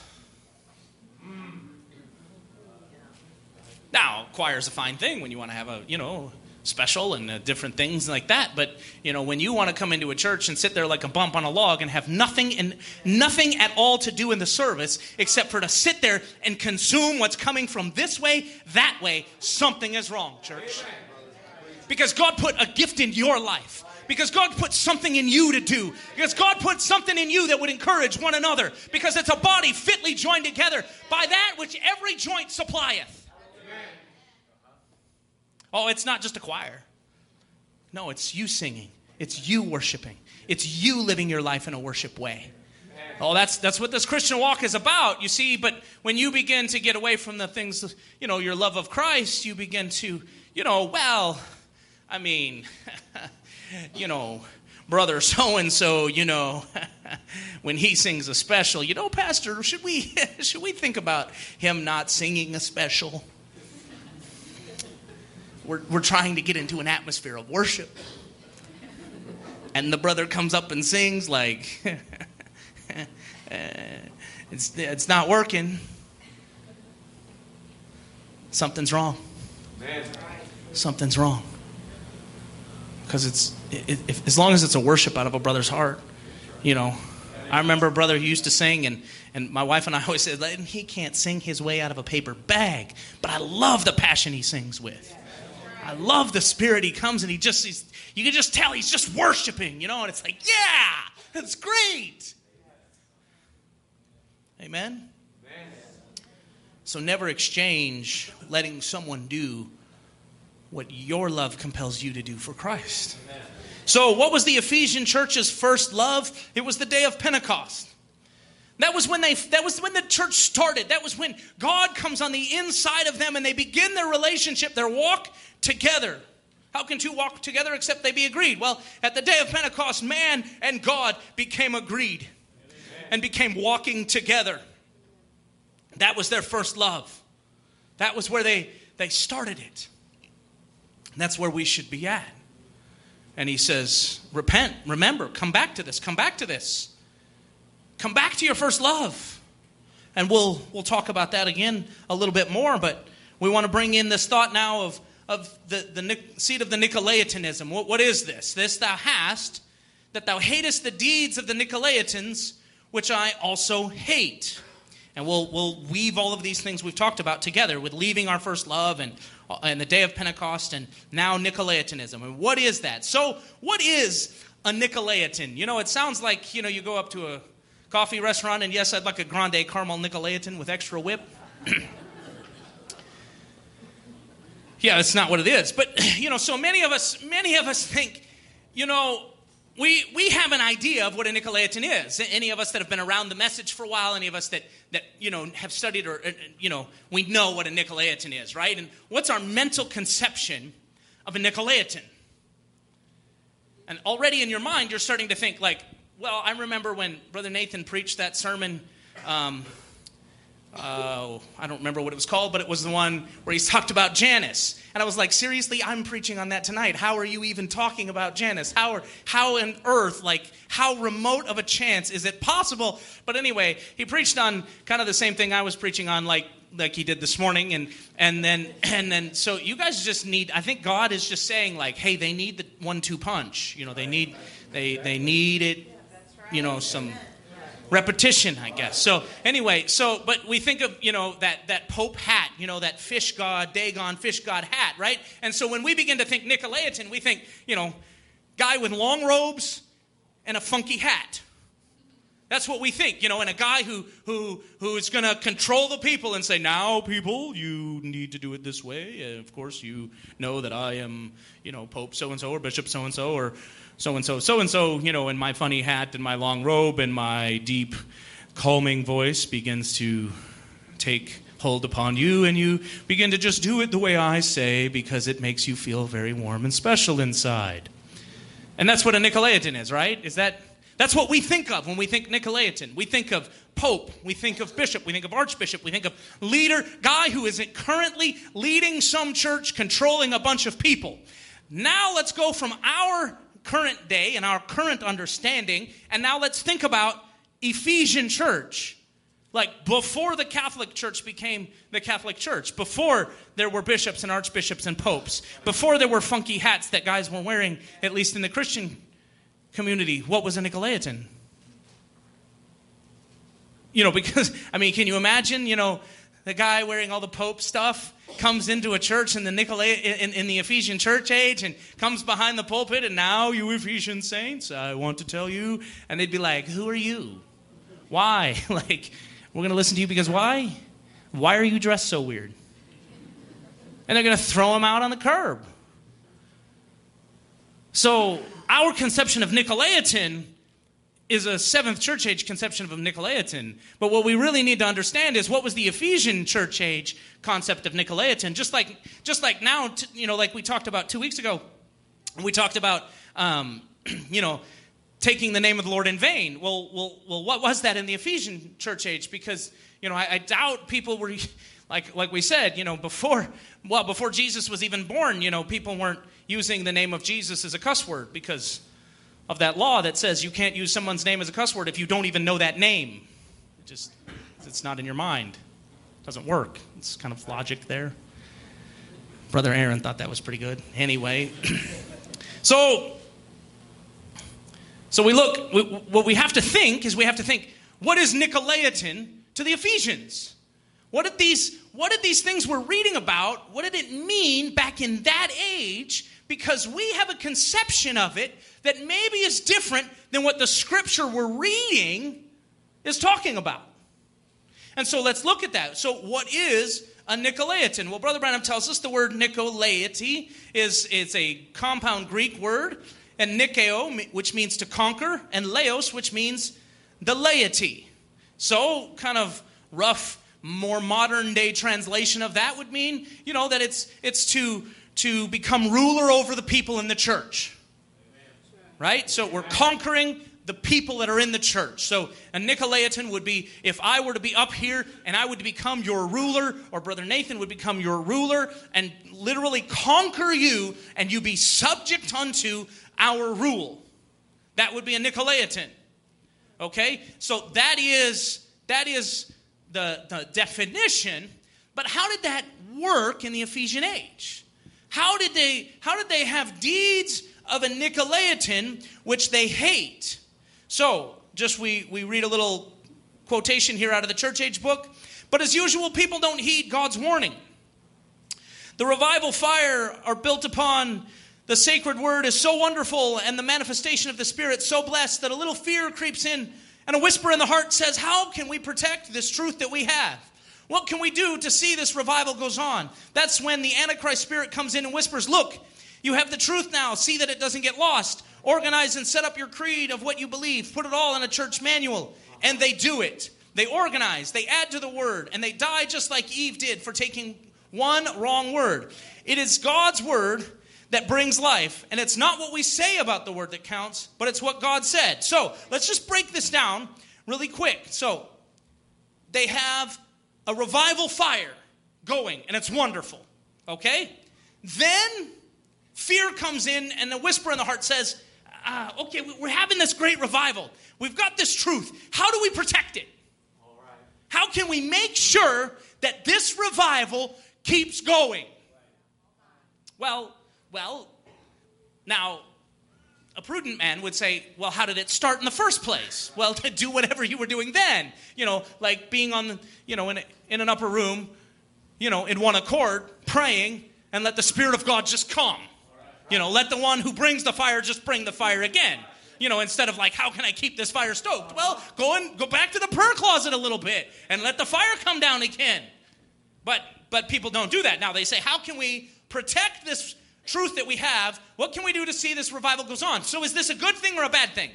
Now, choir's a fine thing when you want to have a, special and different things like that. But, when you want to come into a church and sit there like a bump on a log and have nothing at all to do in the service except for to sit there and consume what's coming from this way, that way, something is wrong, church. Because God put a gift in your life. Because God put something in you to do. Because God put something in you that would encourage one another. Because it's a body fitly joined together by that which every joint supplieth. Oh, it's not just a choir. No, it's you singing. It's you worshiping. It's you living your life in a worship way. Oh, that's what this Christian walk is about, you see. But when you begin to get away from the things, your love of Christ, you begin to, brother so-and-so, when he sings a special, Pastor, should we think about him not singing a special? We're trying to get into an atmosphere of worship. And the brother comes up and sings like, it's not working. Something's wrong. Something's wrong. Because as long as it's a worship out of a brother's heart, I remember a brother who used to sing, and my wife and I always said, he can't sing his way out of a paper bag, but I love the passion he sings with. I love the spirit he comes and you can just tell he's just worshiping, and it's like, yeah, that's great. Amen? So never exchange letting someone do what your love compels you to do for Christ. So what was the Ephesian church's first love? It was the day of Pentecost. That was when the church started. That was when God comes on the inside of them and they begin their relationship, their walk together. How can two walk together except they be agreed? Well, at the day of Pentecost, man and God became agreed and became walking together. That was their first love. That was where they started it. And that's where we should be at. And he says, repent, remember, come back to this, come back to this. Come back to your first love. And we'll talk about that again a little bit more, but we want to bring in this thought now of the seed of the Nicolaitanism. What is this? This thou hast, that thou hatest the deeds of the Nicolaitans, which I also hate. And we'll weave all of these things we've talked about together with leaving our first love and the day of Pentecost and now Nicolaitanism. And what is that? So what is a Nicolaitan? It sounds like, you go up to a coffee restaurant and yes, I'd like a grande caramel Nicolaitan with extra whip. Yeah, that's not what it is. But, so many of us think, we have an idea of what a Nicolaitan is. Any of us that have been around the message for a while, any of us that have studied or, we know what a Nicolaitan is, right? And what's our mental conception of a Nicolaitan? And already in your mind, you're starting to think like, well, I remember when Brother Nathan preached that sermon, I don't remember what it was called, but it was the one where he talked about Janus. And I was like, seriously, I'm preaching on that tonight. How are you even talking about Janus? How on earth, how remote of a chance is it possible? But anyway, he preached on kind of the same thing I was preaching on, like he did this morning. And then, so you guys just need, I think God is just saying like, hey, they need the 1-2 punch. They need it, some repetition, I guess. So anyway, but we think of, that Pope hat, that fish god, Dagon fish god hat, right? And so when we begin to think Nicolaitan, we think, guy with long robes and a funky hat. That's what we think, and a guy who is going to control the people and say, now, people, you need to do it this way. And of course, you know that I am, Pope so-and-so or Bishop so-and-so or so-and-so, in my funny hat and my long robe and my deep, calming voice begins to take hold upon you, and you begin to just do it the way I say because it makes you feel very warm and special inside. And that's what a Nicolaitan is, right? That's what we think of when we think Nicolaitan. We think of pope, we think of bishop, we think of archbishop, we think of leader, guy who isn't currently leading some church, controlling a bunch of people. Now let's go from our current day and our current understanding, and now let's think about Ephesian church. Like before the Catholic Church became the Catholic Church, before there were bishops and archbishops and popes, before there were funky hats that guys were wearing, at least in the Christian community, what was a Nicolaitan? Because, can you imagine, the guy wearing all the Pope stuff comes into a church in the in the Ephesian church age and comes behind the pulpit, and now you Ephesian saints, I want to tell you, and they'd be like, who are you? Why? We're going to listen to you because why? Why are you dressed so weird? And they're going to throw him out on the curb. So our conception of Nicolaitan is a 7th church age conception of a Nicolaitan. But what we really need to understand is what was the Ephesian church age concept of Nicolaitan. Just like now, like we talked about 2 weeks ago, we talked about, taking the name of the Lord in vain. Well, what was that in the Ephesian church age? Because, I doubt people were, like we said, before Jesus was even born, people weren't using the name of Jesus as a cuss word because of that law that says you can't use someone's name as a cuss word if you don't even know that name. It's not in your mind. It doesn't work. It's kind of logic there. Brother Aaron thought that was pretty good. Anyway, so what we have to think is what is Nicolaitan to the Ephesians? What did these things we're reading about, what did it mean back in that age? Because we have a conception of it that maybe is different than what the scripture we're reading is talking about. And so let's look at that. So what is a Nicolaitan? Well, Brother Branham tells us the word Nikolaity is a compound Greek word, and Nikeo, which means to conquer, and Laos, which means the laity. So kind of rough, more modern day translation of that would mean, that it's to become ruler over the people in the church. Right? So we're conquering the people that are in the church. So a Nicolaitan would be if I were to be up here and I would become your ruler, or Brother Nathan would become your ruler and literally conquer you, and you be subject unto our rule. That would be a Nicolaitan. Okay? So that is the definition. But how did that work in the Ephesian age? How did they have deeds of a Nicolaitan which they hate? So, we read a little quotation here out of the church age book. But as usual, people don't heed God's warning. The revival fire are built upon the sacred word is so wonderful, and the manifestation of the Spirit so blessed that a little fear creeps in, and a whisper in the heart says, how can we protect this truth that we have? What can we do to see this revival goes on? That's when the Antichrist spirit comes in and whispers, look, you have the truth now. See that it doesn't get lost. Organize and set up your creed of what you believe. Put it all in a church manual. And they do it. They organize. They add to the word. And they die just like Eve did for taking one wrong word. It is God's word that brings life. And it's not what we say about the word that counts, but it's what God said. So let's just break this down really quick. So they have a revival fire going, and it's wonderful. Okay? Then fear comes in, and a whisper in the heart says, okay, we're having this great revival. We've got this truth. How do we protect it? All right. How can we make sure that this revival keeps going? Well, now, a prudent man would say, well, how did it start in the first place? Well, to do whatever you were doing then. Like being on, in an upper room, in one accord, praying, and let the Spirit of God just come. Let the one who brings the fire just bring the fire again. Instead of like, how can I keep this fire stoked? Well, go back to the prayer closet a little bit and let the fire come down again. But people don't do that. Now they say, how can we protect this truth that we have? What can we do to see this revival goes on? So is this a good thing or a bad thing?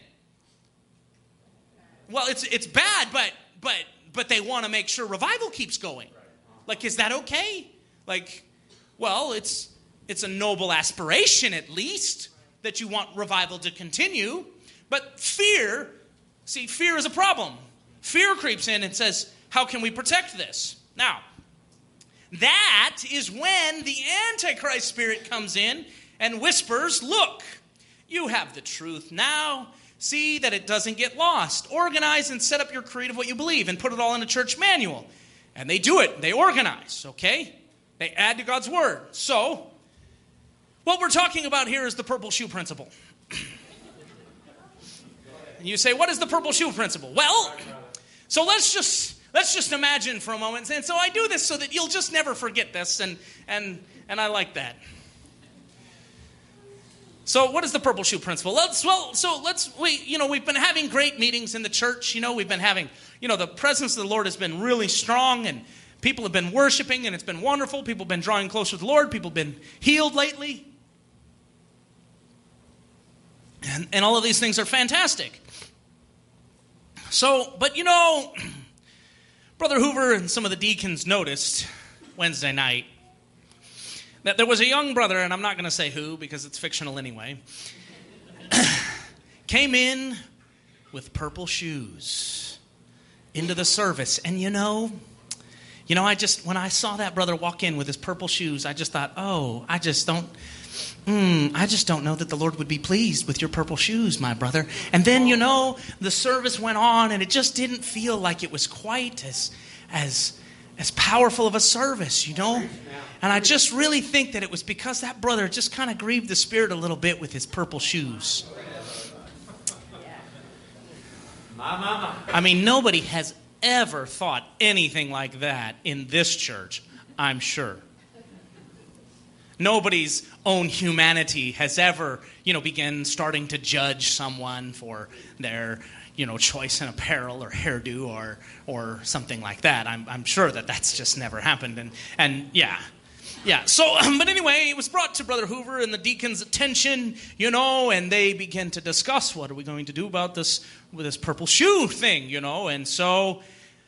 Well, it's bad, but they want to make sure revival keeps going. Like, is that okay? Like, well, it's a noble aspiration at least, that you want revival to continue, but fear is a problem. Fear creeps in and says, how can we protect this? Now, that is when the Antichrist spirit comes in and whispers, look, you have the truth now. See that it doesn't get lost. Organize and set up your creed of what you believe and put it all in a church manual. And they do it. They organize, okay? They add to God's word. So, what we're talking about here is the purple shoe principle. And you say, what is the purple shoe principle? Well, so let's just imagine for a moment. And so I do this so that you'll just never forget this, and I like that. So what is the purple shoe principle? We've been having great meetings in the church. We've been having, the presence of the Lord has been really strong, and people have been worshiping, and it's been wonderful. People have been drawing closer to the Lord. People have been healed lately. And all of these things are fantastic. So, but Brother Hoover and some of the deacons noticed Wednesday night that there was a young brother, and I'm not going to say who because it's fictional anyway, came in with purple shoes into the service. And when I saw that brother walk in with his purple shoes, I just thought, I just don't know that the Lord would be pleased with your purple shoes, my brother. And then, the service went on, and it just didn't feel like it was quite as powerful of a service, And I just really think that it was because that brother just kind of grieved the Spirit a little bit with his purple shoes. I mean, nobody has ever thought anything like that in this church, I'm sure. Nobody's own humanity has ever, begun starting to judge someone for their, choice in apparel or hairdo or something like that. I'm sure that that's just never happened. And yeah. So, but anyway, it was brought to Brother Hoover and the deacon's attention, and they began to discuss what are we going to do about this with this purple shoe thing, And so,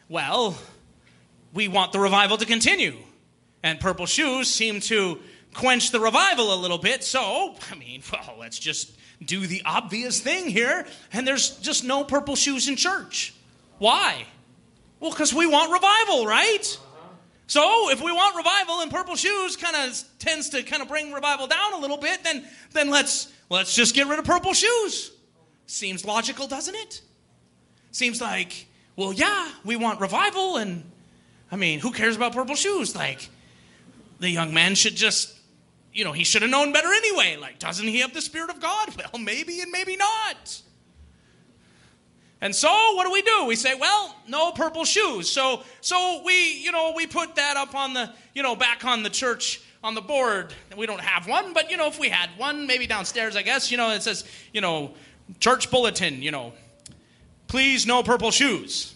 we want the revival to continue, and purple shoes seem to quench the revival a little bit. So, let's just do the obvious thing here. And there's just no purple shoes in church. Why? Well, because we want revival, right? So if we want revival and purple shoes tends to bring revival down a little bit, then let's just get rid of purple shoes. Seems logical, doesn't it? Seems like, we want revival, and who cares about purple shoes? Like, the young man should just, he should have known better anyway. Like, doesn't he have the Spirit of God? Well, maybe and maybe not. And so what do? We say, no purple shoes. So we put that up on the, back on the church, on the board. We don't have one, but, if we had one, maybe downstairs, I guess, it says, church bulletin, please no purple shoes.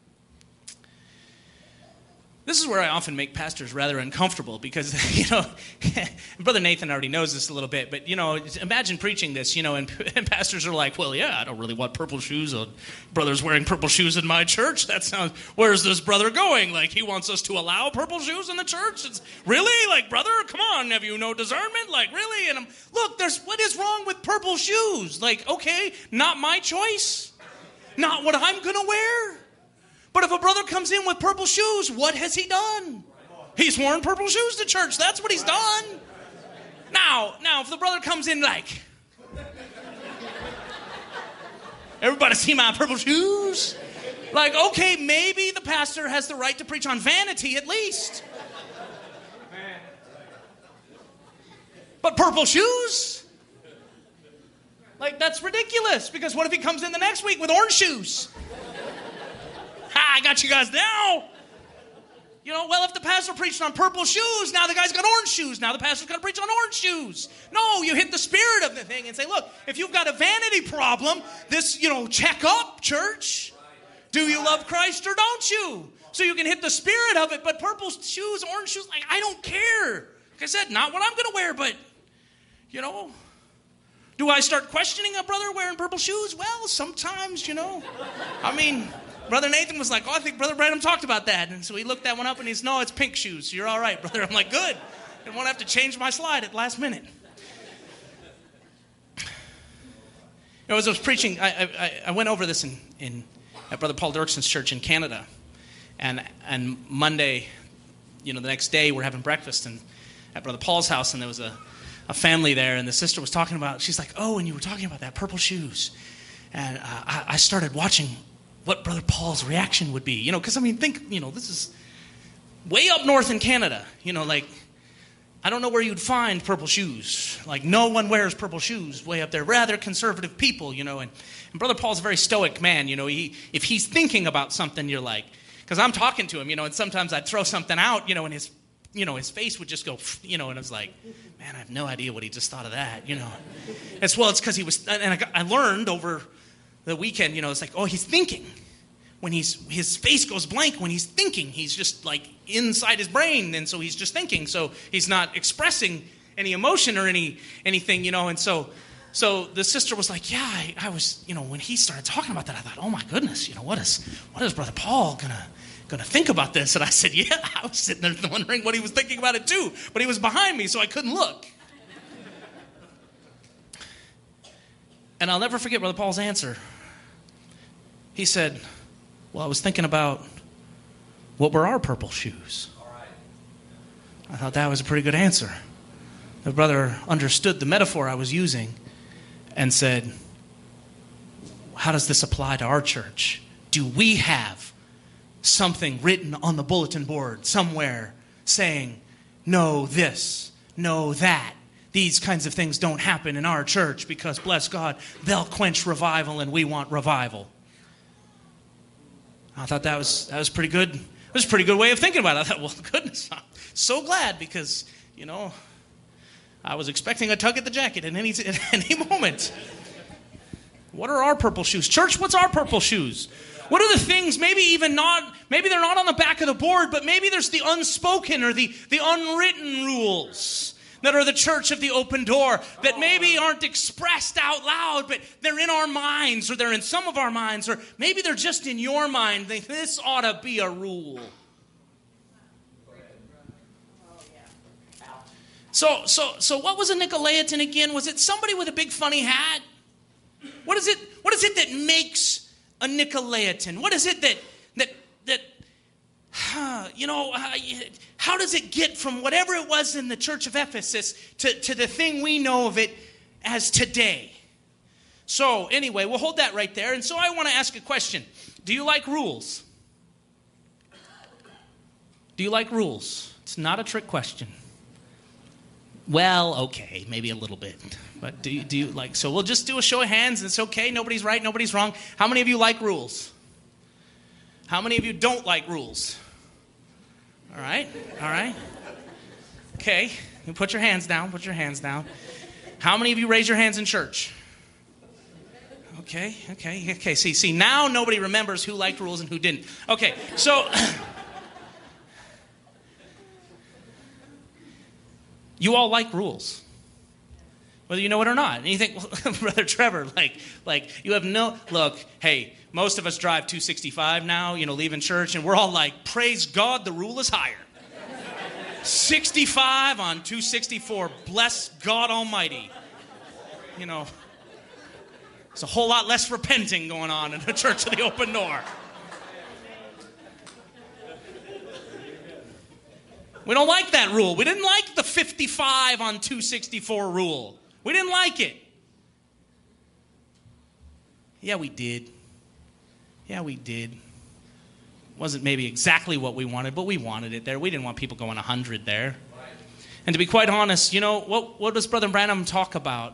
This is where I often make pastors rather uncomfortable because, Brother Nathan already knows this a little bit, but, imagine preaching this, and pastors are like, I don't really want purple shoes. Brother's wearing purple shoes in my church. That sounds, where's this brother going? Like, he wants us to allow purple shoes in the church? Really? Like, brother, come on, have you no discernment? Like, really? And what is wrong with purple shoes? Like, okay, not my choice. Not what I'm going to wear. But if a brother comes in with purple shoes, what has he done? He's worn purple shoes to church. That's what he's done. Now, if the brother comes in like, everybody see my purple shoes? Like, okay, maybe the pastor has the right to preach on vanity at least. But purple shoes? Like, that's ridiculous, because what if he comes in the next week with orange shoes? I got you guys now. If the pastor preached on purple shoes, now the guy's got orange shoes. Now the pastor's going to preach on orange shoes. No, you hit the spirit of the thing and say, look, if you've got a vanity problem, check up, church. Do you love Christ or don't you? So you can hit the spirit of it, but purple shoes, orange shoes, like, I don't care. Like I said, not what I'm going to wear, but, do I start questioning a brother wearing purple shoes? Well, sometimes, Brother Nathan was like, I think Brother Branham talked about that. And so he looked that one up and he's, no, it's pink shoes. So you're all right, brother. I'm like, good. I won't have to change my slide at the last minute. As I was preaching, I went over this at Brother Paul Dirkson's church in Canada. And Monday, the next day, we're having breakfast at Brother Paul's house, and there was a family there, and the sister was talking about, she's like, oh, and you were talking about that purple shoes. And I started watching what Brother Paul's reaction would be. Because, this is way up north in Canada. I don't know where you'd find purple shoes. No one wears purple shoes way up there. Rather conservative people, And Brother Paul's a very stoic man, if he's thinking about something, you're like, because I'm talking to him, and sometimes I'd throw something out, and his face would just go, and I was like, man, I have no idea what he just thought of that, It's because he was, and I learned over the weekend, it's like, oh, he's thinking. When his face goes blank when he's thinking. He's just inside his brain, and so he's just thinking. So he's not expressing any emotion or anything, And so the sister was like, yeah, I was, when he started talking about that, I thought, oh my goodness, what is Brother Paul gonna think about this? And I said, yeah, I was sitting there wondering what he was thinking about it too, but he was behind me, so I couldn't look. And I'll never forget Brother Paul's answer. He said, well, I was thinking about what were our purple shoes. I thought that was a pretty good answer. The brother understood the metaphor I was using and said, how does this apply to our church? Do we have something written on the bulletin board somewhere saying, no this, no that? These kinds of things don't happen in our church because, bless God, they'll quench revival and we want revival. I thought that was pretty good. It was a pretty good way of thinking about it. I thought, well, goodness, I'm so glad because, I was expecting a tug at the jacket at any moment. What are our purple shoes? Church, what's our purple shoes? What are the things, maybe they're not on the back of the board, but maybe there's the unspoken or the unwritten rules that are the church of the open door that maybe aren't expressed out loud, but they're in our minds, or they're in some of our minds, or maybe they're just in your mind. This ought to be a rule. So what was a Nicolaitan again? Was it somebody with a big funny hat? What is it that makes a Nicolaitan? What is it that how does it get from whatever it was in the church of Ephesus to the thing we know of it as today? So anyway, we'll hold that right there. And so I want to ask a question. Do you like rules? Do you like rules? It's not a trick question. Well, okay, maybe a little bit. But do you like, so we'll just do a show of hands. It's okay. Nobody's right. Nobody's wrong. How many of you like rules? How many of you don't like rules? All right. Okay, you put your hands down. How many of you raise your hands in church? Okay. See, now nobody remembers who liked rules and who didn't. Okay, so you all like rules, whether you know it or not. And you think, well, Brother Trevor, like you have no, look, hey, most of us drive 265 now, leaving church, and we're all like, praise God, the rule is higher. 65 on 264, bless God Almighty. There's a whole lot less repenting going on in the Church of the Open Door. We don't like that rule. We didn't like the 55 on 264 rule. We didn't like it. Yeah, we did. Wasn't maybe exactly what we wanted, but we wanted it there. We didn't want people going 100 there. Right. And to be quite honest, what does Brother Branham talk about?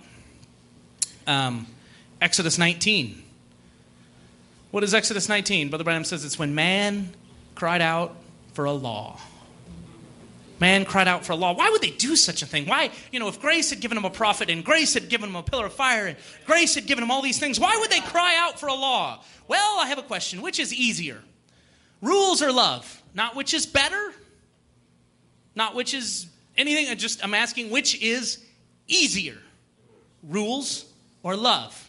Exodus 19. What is Exodus 19? Brother Branham says it's when man cried out for a law. Man cried out for a law. Why would they do such a thing? Why, if grace had given them a prophet and grace had given them a pillar of fire and grace had given them all these things, why would they cry out for a law? Well, I have a question. Which is easier? Rules or love? Not which is better? Not which is anything. I'm asking which is easier? Rules or love?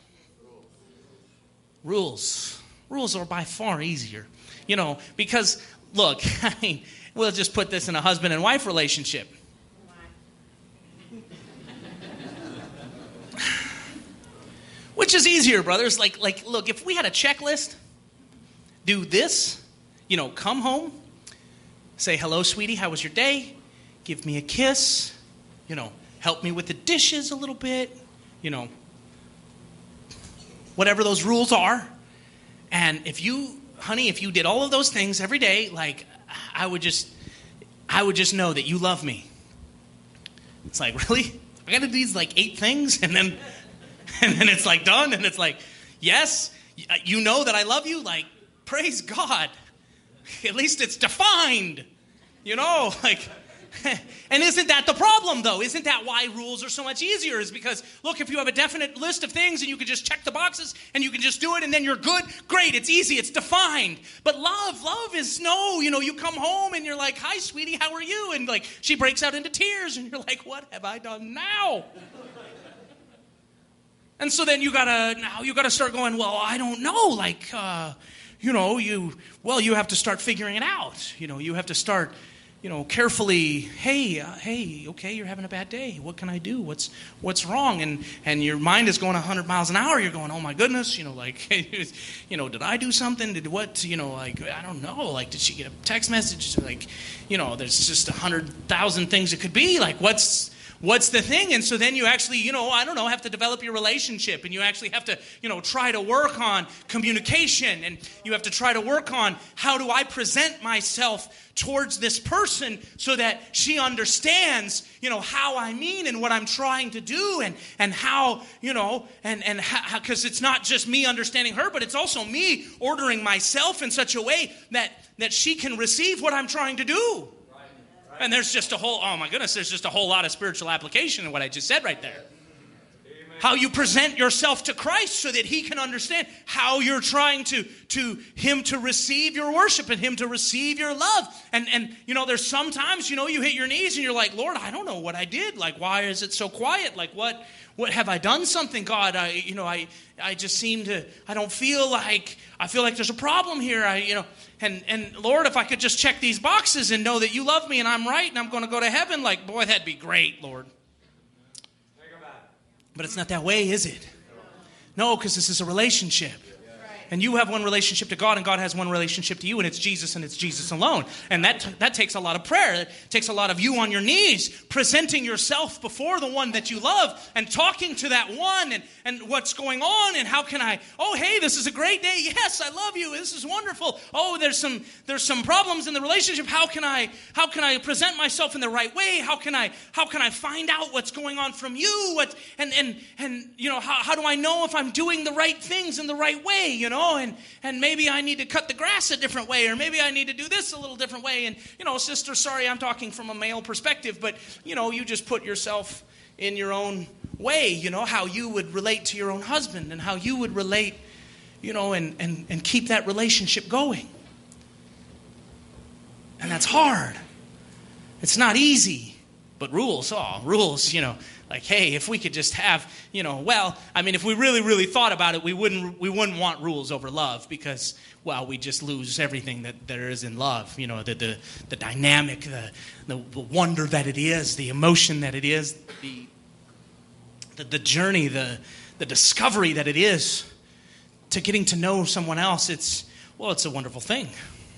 Rules. Rules are by far easier. Because, look, we'll just put this in a husband and wife relationship. Which is easier, brothers? Like, look, if we had a checklist, do this, come home, say, hello, sweetie, how was your day? Give me a kiss, help me with the dishes a little bit, whatever those rules are. And if you did all of those things every day, like, I would just know that you love me. It's like, really? I got to do these like 8 things, and then it's like done, and it's like, yes, you know that I love you. Like, praise God. At least it's defined, like. And isn't that the problem, though? Isn't that why rules are so much easier? Is because, look, if you have a definite list of things and you can just check the boxes and you can just do it and then you're good, great, it's easy, it's defined. But love is no, you come home and you're like, hi, sweetie, how are you? And like, she breaks out into tears and you're like, what have I done now? And so then you gotta start going, well, I don't know, like, you have to start figuring it out. You have to start, carefully, hey, okay, you're having a bad day. What can I do? What's wrong? And your mind is going 100 miles an hour. You're going, oh my goodness, like, did I do something? Did what? Like, I don't know. Like, did she get a text message? Like, there's just 100,000 things it could be. Like, what's the thing? And so then you actually, have to develop your relationship, and you actually have to, try to work on communication, and you have to try to work on how do I present myself towards this person so that she understands, how I mean and what I'm trying to do, and how, and how, because it's not just me understanding her, but it's also me ordering myself in such a way that she can receive what I'm trying to do. And there's just a whole lot of spiritual application in what I just said right there. Amen. How you present yourself to Christ so that he can understand how you're trying to him to receive your worship and him to receive your love. And there's sometimes, you hit your knees and you're like, Lord, I don't know what I did. Like, why is it so quiet? Like, what have I done something, God? I just seem to, I feel like there's a problem here. And Lord, if I could just check these boxes and know that you love me and I'm right and I'm going to go to heaven, like, boy, that'd be great, Lord. But it's not that way, is it? No, because this is a relationship. And you have one relationship to God, and God has one relationship to you, and it's Jesus alone. And that takes a lot of prayer. It takes a lot of you on your knees, presenting yourself before the one that you love, and talking to that one, and what's going on, and how can I, oh, hey, this is a great day. Yes, I love you. This is wonderful. Oh, there's some problems in the relationship. How can I present myself in the right way? How can I find out what's going on from you? How do I know if I'm doing the right things in the right way, And maybe I need to cut the grass a different way, or maybe I need to do this a little different way. And, sister, sorry, I'm talking from a male perspective, but, you just put yourself in your own way, how you would relate to your own husband and how you would relate, and keep that relationship going. And that's hard. It's not easy, but rules, like, hey, if we could just have, if we really, really thought about it, we wouldn't want rules over love because, we just lose everything that there is in love. The dynamic, the wonder that it is, the emotion that it is, the journey, the discovery that it is to getting to know someone else. It's a wonderful thing.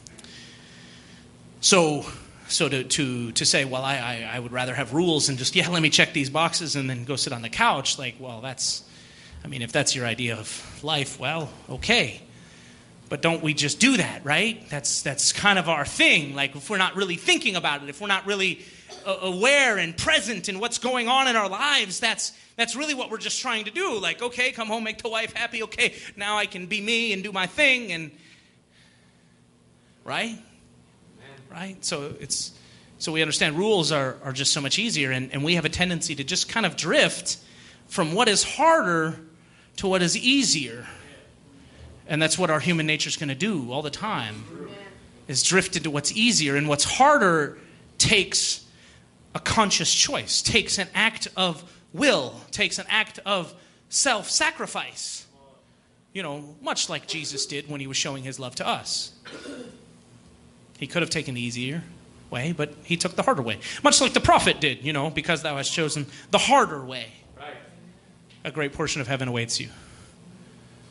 So to say, I would rather have rules and just, let me check these boxes and then go sit on the couch. Like, if that's your idea of life, okay. But don't we just do that, right? That's kind of our thing. Like, if we're not really thinking about it, if we're not really aware and present in what's going on in our lives, that's really what we're just trying to do. Like, okay, come home, make the wife happy. Okay, now I can be me and do my thing. And right? Right? So we understand rules are just so much easier, and we have a tendency to just kind of drift from what is harder to what is easier. And that's what our human nature is going to do all the time, is drift into what's easier. And what's harder takes a conscious choice, takes an act of will, takes an act of self-sacrifice. Much like Jesus did when he was showing his love to us. He could have taken the easier way, but he took the harder way. Much like the prophet did, because thou hast chosen the harder way. Right. A great portion of heaven awaits you.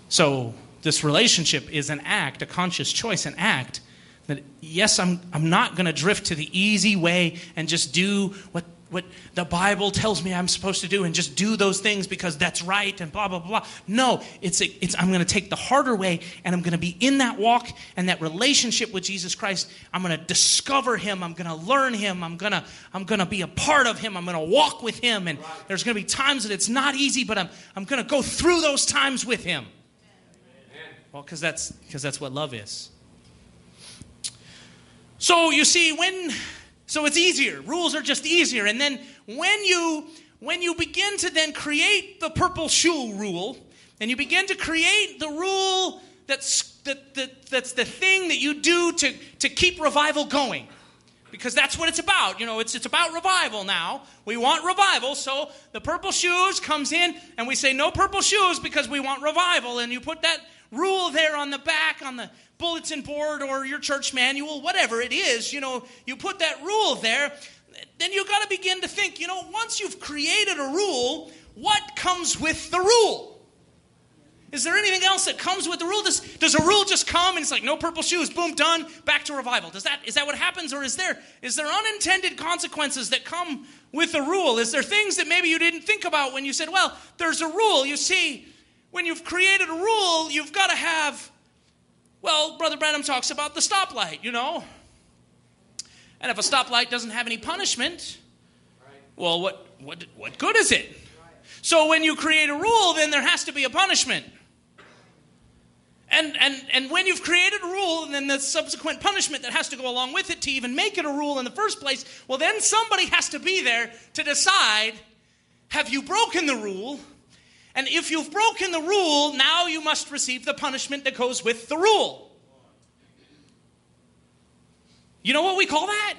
So this relationship is an act, a conscious choice, an act that, yes, I'm not going to drift to the easy way and just do what the Bible tells me I'm supposed to do and just do those things because that's right and blah, blah, blah. No, it's I'm going to take the harder way, and I'm going to be in that walk and that relationship with Jesus Christ. I'm going to discover him. I'm going to learn him. I'm going to be a part of him. I'm going to walk with him. And there's going to be times that it's not easy, but I'm going to go through those times with him. Well, because that's what love is. So you see, so it's easier. Rules are just easier. And then when you begin to then create the purple shoe rule, and you begin to create the rule that's the thing that you do to keep revival going, because that's what it's about. You know, it's about revival now. We want revival, so the purple shoes comes in, and we say no purple shoes because we want revival, and you put that rule there on the back, on the bulletin board or your church manual, whatever it is, you know, you put that rule there, then you got to begin to think, you know, once you've created a rule, what comes with the rule? Is there anything else that comes with the rule? Does a rule just come and it's like, no purple shoes, boom, done, back to revival? Is that what happens, or is there unintended consequences that come with a rule? Is there things that maybe you didn't think about when you said, well, there's a rule? You see, when you've created a rule, you've got to have, well, Brother Branham talks about the stoplight, you know. And if a stoplight doesn't have any punishment, well, what good is it? So when you create a rule, then there has to be a punishment. And when you've created a rule, and then the subsequent punishment that has to go along with it to even make it a rule in the first place, well, then somebody has to be there to decide, have you broken the rule? And if you've broken the rule, now you must receive the punishment that goes with the rule. You know what we call that?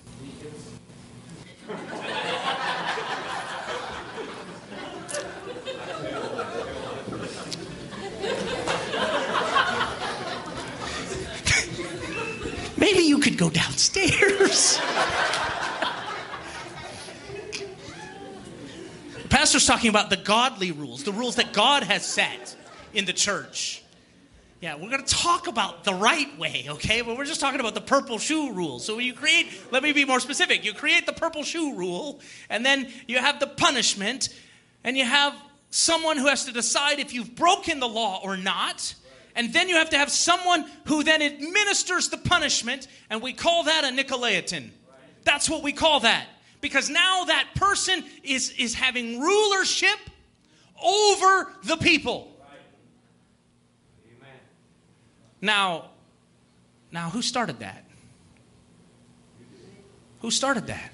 Maybe you could go downstairs. The pastor's talking about the godly rules, the rules that God has set in the church. Yeah, we're going to talk about the right way, okay? But we're just talking about the purple shoe rule. So when you create, let me be more specific. You create the purple shoe rule, and then you have the punishment, and you have someone who has to decide if you've broken the law or not. And then you have to have someone who then administers the punishment, and we call that a Nicolaitan. That's what we call that. Because now that person is having rulership over the people. Now, who started that? Who started that?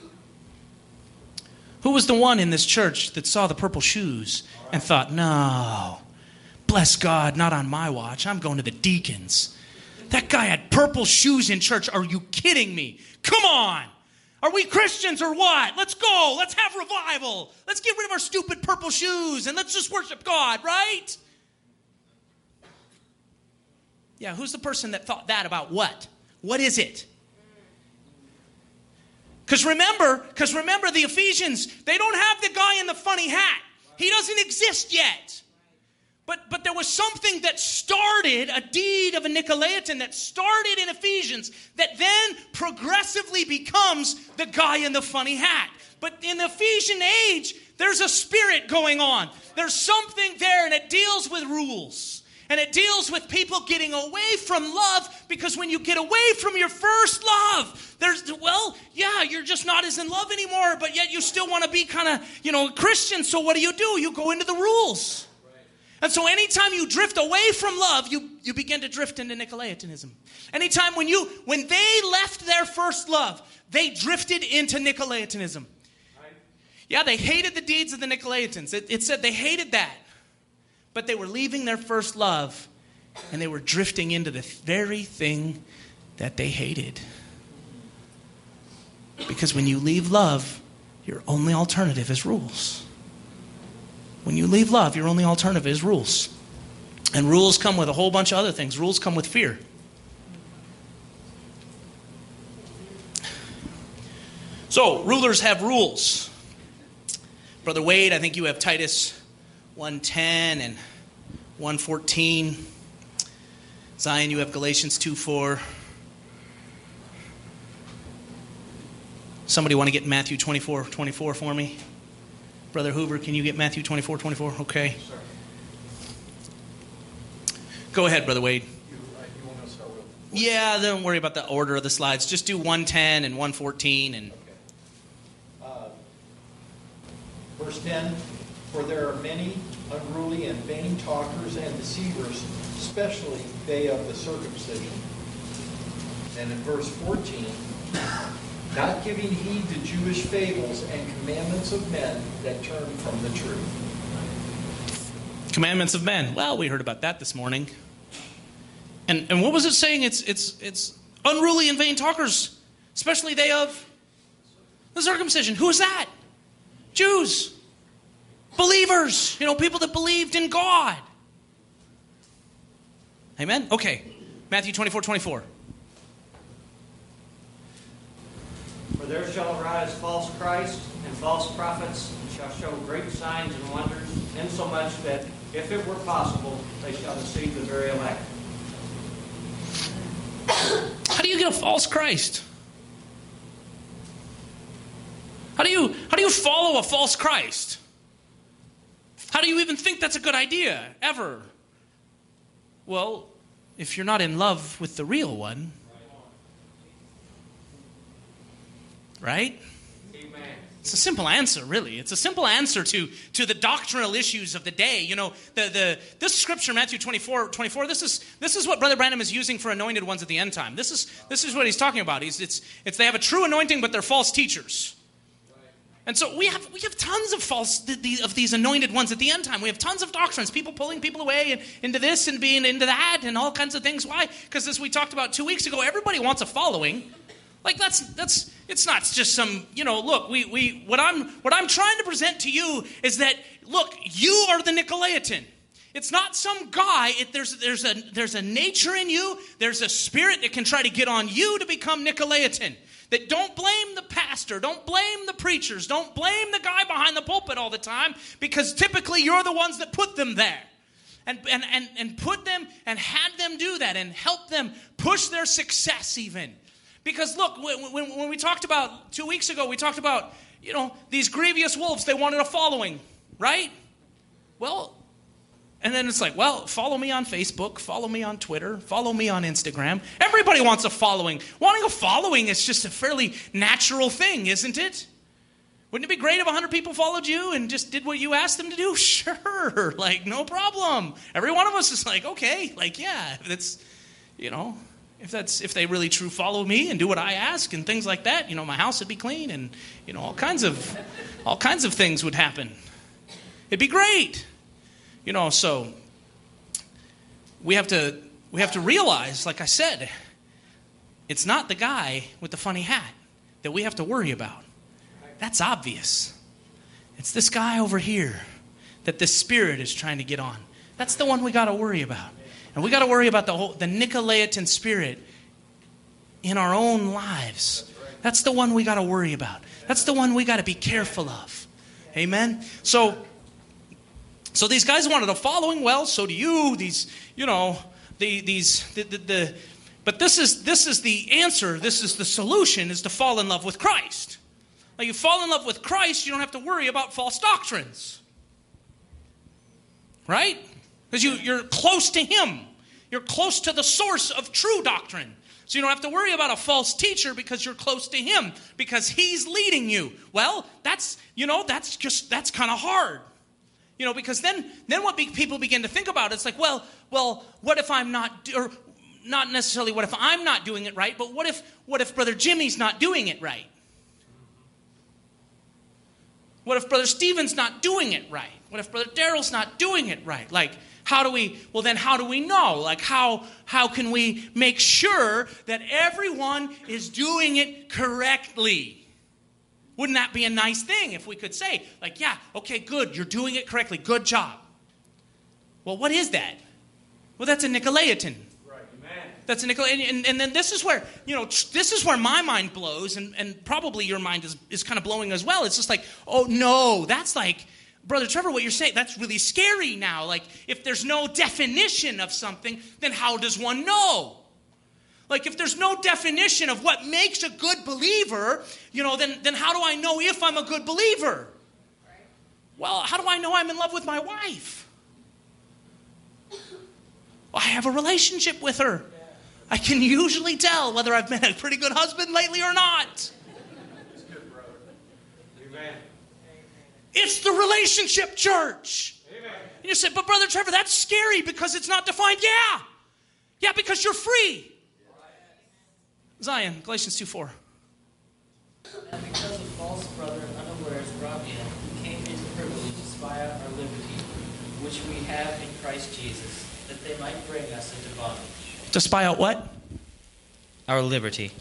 Who was the one in this church that saw the purple shoes and thought, no, bless God, not on my watch. I'm going to the deacons. That guy had purple shoes in church. Are you kidding me? Come on. Are we Christians or what? Let's go. Let's have revival. Let's get rid of our stupid purple shoes and let's just worship God, right? Yeah, who's the person that thought that about what? What is it? Because remember the Ephesians, they don't have the guy in the funny hat. He doesn't exist yet. But there was something that started, a deed of a Nicolaitan that started in Ephesians that then progressively becomes the guy in the funny hat. But in the Ephesian age, there's a spirit going on. There's something there, and it deals with rules. And it deals with people getting away from love, because when you get away from your first love, you're just not as in love anymore, but yet you still want to be kind of, a Christian. So what do? You go into the rules. And so anytime you drift away from love, you begin to drift into Nicolaitanism. Anytime when they left their first love, they drifted into Nicolaitanism. Yeah, they hated the deeds of the Nicolaitans. It said they hated that. But they were leaving their first love, and they were drifting into the very thing that they hated. Because when you leave love, your only alternative is rules. When you leave love, your only alternative is rules. And rules come with a whole bunch of other things. Rules come with fear. So, rulers have rules. Brother Wade, I think you have Titus 1:10 and 1:14. Zion, you have Galatians 2:4. Somebody want to get Matthew 24:24 for me? Brother Hoover, can you get Matthew 24:24? Okay. Sir. Go ahead, Brother Wade. You want to start with? Yeah, don't worry about the order of the slides. Just do 1:10 and 1:14 and... Verse 10, for there are many unruly and vain talkers and deceivers, especially they of the circumcision. And in verse 14, not giving heed to Jewish fables and commandments of men that turn from the truth. Commandments of men. Well, we heard about that this morning. And what was it saying? It's unruly and vain talkers, especially they of the circumcision. Who is that? Jews. Believers. People that believed in God. Amen? Okay. Matthew 24:24. For there shall arise false Christs and false prophets, and shall show great signs and wonders, insomuch that, if it were possible, they shall deceive the very elect. How do you get a false Christ? How do you follow a false Christ? How do you even think that's a good idea, ever? Well, if you're not in love with the real one, right? Amen. It's a simple answer, really. It's a simple answer to the doctrinal issues of the day. This scripture, Matthew 24, this is what Brother Branham is using for anointed ones at the end time. This is what he's talking about. It's they have a true anointing, but they're false teachers. And so we have tons of these anointed ones at the end time. We have tons of doctrines, people pulling people away and into this and being into that and all kinds of things. Why? Because as we talked about 2 weeks ago, everybody wants a following. Like it's not just some, look, what I'm trying to present to you is that, look, you are the Nicolaitan. It's not some guy. There's a nature in you. There's a spirit that can try to get on you to become Nicolaitan. That don't blame the pastor, don't blame the preachers, don't blame the guy behind the pulpit all the time, because typically you're the ones that put them there. And put them and had them do that and help them push their success even. Because look, when we talked about 2 weeks ago, we talked about, these grievous wolves, they wanted a following, right? Well, and then it's like, well, follow me on Facebook, follow me on Twitter, follow me on Instagram. Everybody wants a following. Wanting a following is just a fairly natural thing, isn't it? Wouldn't it be great if 100 people followed you and just did what you asked them to do? Sure, no problem. Every one of us is like, okay, yeah, that's, if they really true follow me and do what I ask and things like that, my house would be clean and, all kinds of things would happen. It'd be great. So we have to realize, like I said, it's not the guy with the funny hat that we have to worry about. That's obvious. It's this guy over here that the Spirit is trying to get on. That's the one we got to worry about. And we got to worry about the Nicolaitan spirit in our own lives. That's the one we got to worry about. That's the one we got to be careful of. Amen? So these guys wanted a following. Well, so do you. But this is the answer. This is the solution, is to fall in love with Christ. Now, you fall in love with Christ, you don't have to worry about false doctrines. Right? Because you're close to Him. You're close to the source of true doctrine. So you don't have to worry about a false teacher because you're close to Him. Because He's leading you. Well, that's kind of hard. Because then what people begin to think about, it's like, well, what if I'm not, or not necessarily what if I'm not doing it right, but what if Brother Jimmy's not doing it right? What if Brother Stephen's not doing it right? What if Brother Daryl's not doing it right? How do we know? How can we make sure that everyone is doing it correctly? Wouldn't that be a nice thing if we could say, yeah, okay, good, you're doing it correctly, good job. Well, what is that? Well, that's a Nicolaitan. Right, amen. That's a Nicolaitan. And then this is where, this is where my mind blows, and probably your mind is kind of blowing as well. It's just like, oh, no, that's like, Brother Trevor, what you're saying, that's really scary now. Like, if there's no definition of something, then how does one know? Like, if there's no definition of what makes a good believer, then how do I know if I'm a good believer? Well, how do I know I'm in love with my wife? Well, I have a relationship with her. I can usually tell whether I've been a pretty good husband lately or not. That's good, brother. Amen. It's the relationship, church. Amen. And you say, but Brother Trevor, that's scary because it's not defined. Yeah, because you're free. Zion, Galatians 2:4. And because a false brother unawares brought in, who came into privilege to spy out our liberty, which we have in Christ Jesus, that they might bring us into bondage. To spy out what? Our liberty.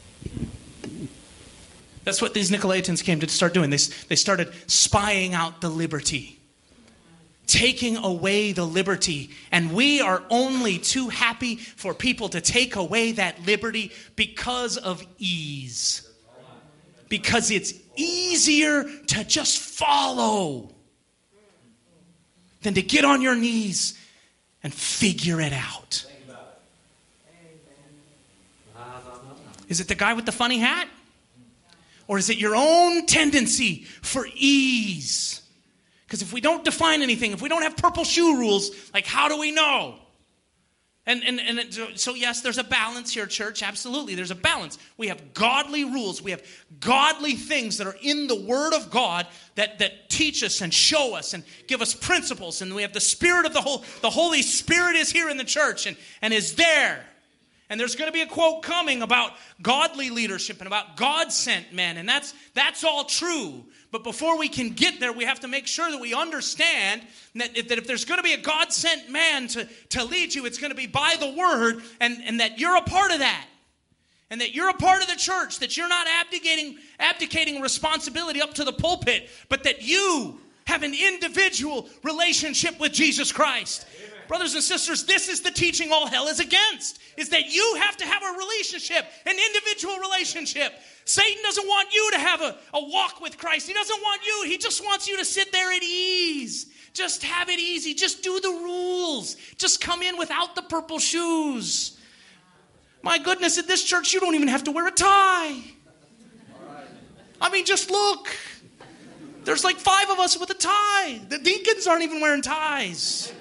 That's what these Nicolaitans came to start doing. They started spying out the liberty. Taking away the liberty. And we are only too happy for people to take away that liberty because of ease. Because it's easier to just follow than to get on your knees and figure it out. Is it the guy with the funny hat? Or is it your own tendency for ease? Because if we don't define anything, if we don't have purple shoe rules, like how do we know? So yes, there's a balance here, church. Absolutely, there's a balance. We have godly rules. We have godly things that are in the Word of God that teach us and show us and give us principles. And we have the Spirit of the Holy Spirit is here in the church and is there. And there's going to be a quote coming about godly leadership and about God-sent men. And that's all true. But before we can get there, we have to make sure that we understand that if there's going to be a God-sent man to lead you, it's going to be by the Word, and that you're a part of that. And that you're a part of the church, that you're not abdicating responsibility up to the pulpit, but that you have an individual relationship with Jesus Christ. Amen. Brothers and sisters, this is the teaching all hell is against, is that you have to have a relationship, an individual relationship. Satan doesn't want you to have a walk with Christ. He doesn't want you. He just wants you to sit there at ease. Just have it easy. Just do the rules. Just come in without the purple shoes. My goodness, at this church, you don't even have to wear a tie. I mean, just look. There's like 5 of us with a tie. The deacons aren't even wearing ties.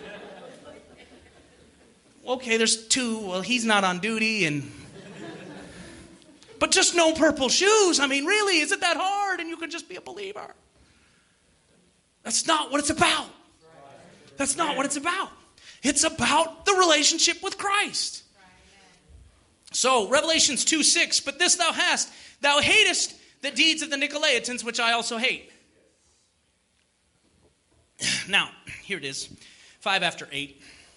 Okay, there's 2. Well, he's not on duty, but just no purple shoes. I mean, really, is it that hard? And you can just be a believer. That's not what it's about. That's not what it's about. It's about the relationship with Christ. So, Revelations 2:6, but this thou hast, thou hatest the deeds of the Nicolaitans, which I also hate. Now, here it is, 5 after 8.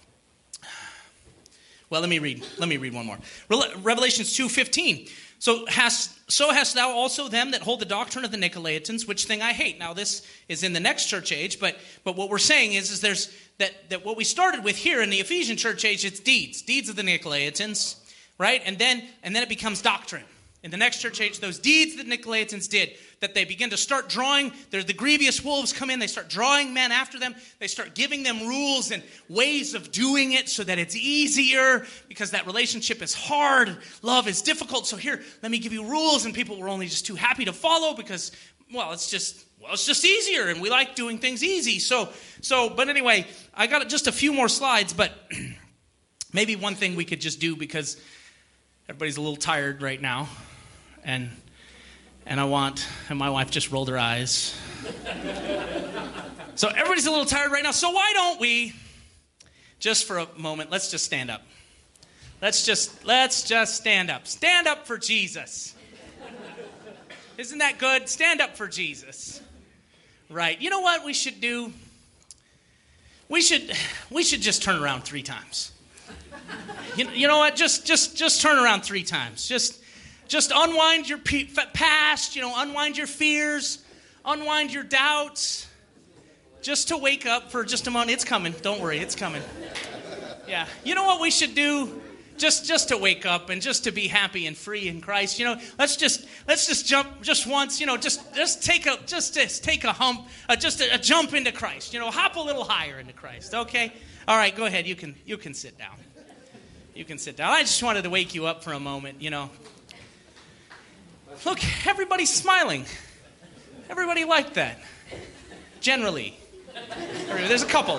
Well, let me read one more. Revelations 2:15. So hast thou also them that hold the doctrine of the Nicolaitans, which thing I hate. Now, this is in the next church age, but what we're saying is there's that what we started with here in the Ephesian church age, it's deeds of the Nicolaitans, right? And then it becomes doctrine. In the next church age, those deeds that Nicolaitans did, that they begin to start drawing, the grievous wolves come in, they start drawing men after them, they start giving them rules and ways of doing it so that it's easier, because that relationship is hard, love is difficult, so here, let me give you rules, and people were only just too happy to follow because, it's just easier, and we like doing things easy. But anyway, I got just a few more slides, but maybe one thing we could just do, because everybody's a little tired right now. And my wife just rolled her eyes. So everybody's a little tired right now. So why don't we, just for a moment, let's just stand up. Let's just stand up. Stand up for Jesus. Isn't that good? Stand up for Jesus. Right. You know what we should do? We should just turn around 3 times. You know what? Just turn around 3 times. Just unwind your past, unwind your fears, unwind your doubts, just to wake up for just a moment. It's coming. Don't worry, it's coming. Yeah. You know what we should do? just to wake up and just to be happy and free in Christ. Let's just jump just once. Just take a hump, just a jump into Christ. Hop a little higher into Christ. Okay. All right. Go ahead. You can sit down. You can sit down. I just wanted to wake you up for a moment. Look, everybody's smiling. Everybody liked that. Generally. There's a couple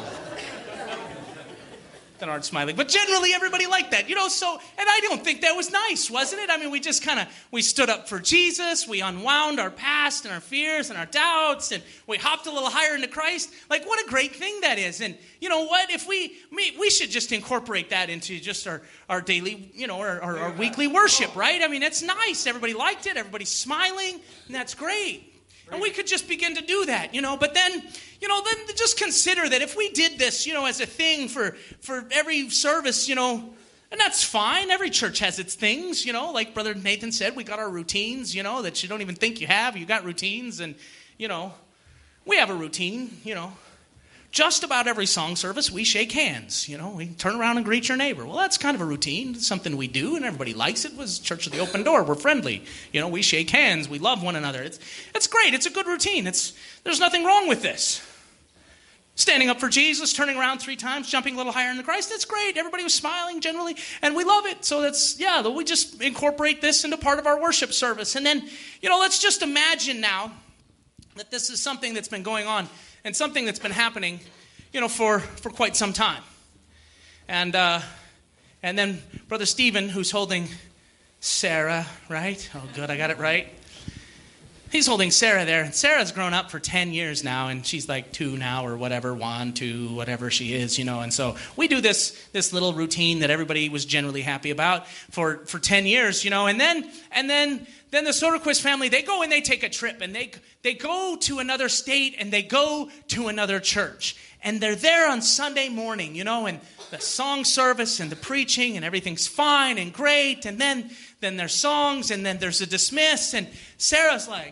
that aren't smiling. But generally, everybody liked that. And I don't think that was nice, wasn't it? I mean, we stood up for Jesus. We unwound our past and our fears and our doubts. And we hopped a little higher into Christ. Like, what a great thing that is. And you know what? If we should just incorporate that into just our daily, our weekly worship, right? I mean, it's nice. Everybody liked it. Everybody's smiling. And that's great. And we could just begin to do that, But then just consider that if we did this, as a thing for every service, and that's fine. Every church has its things, Like Brother Nathan said, we got our routines, that you don't even think you have. You got routines, and, we have a routine, Just about every song service, we shake hands, We turn around and greet your neighbor. Well, that's kind of a routine. It's something we do, and everybody likes it. It was Church of the Open Door. We're friendly. We shake hands. We love one another. It's great. It's a good routine. There's nothing wrong with this. Standing up for Jesus, turning around 3 times, jumping a little higher into Christ. That's great. Everybody was smiling generally, and we love it. So we just incorporate this into part of our worship service. And then, let's just imagine now that this is something that's been going on and something that's been happening, for quite some time. And then Brother Stephen, who's holding Sarah, right? Oh, good, I got it right. He's holding Sarah there. And Sarah's grown up for 10 years now, and she's like 2 now or whatever, 1, 2, whatever she is, And so we do this little routine that everybody was generally happy about for 10 years, And then the Soderquist family, they go and they take a trip, and they go to another state, and they go to another church. And they're there on Sunday morning, and the song service and the preaching and everything's fine and great. And then there's songs, and then there's a dismiss. And Sarah's like,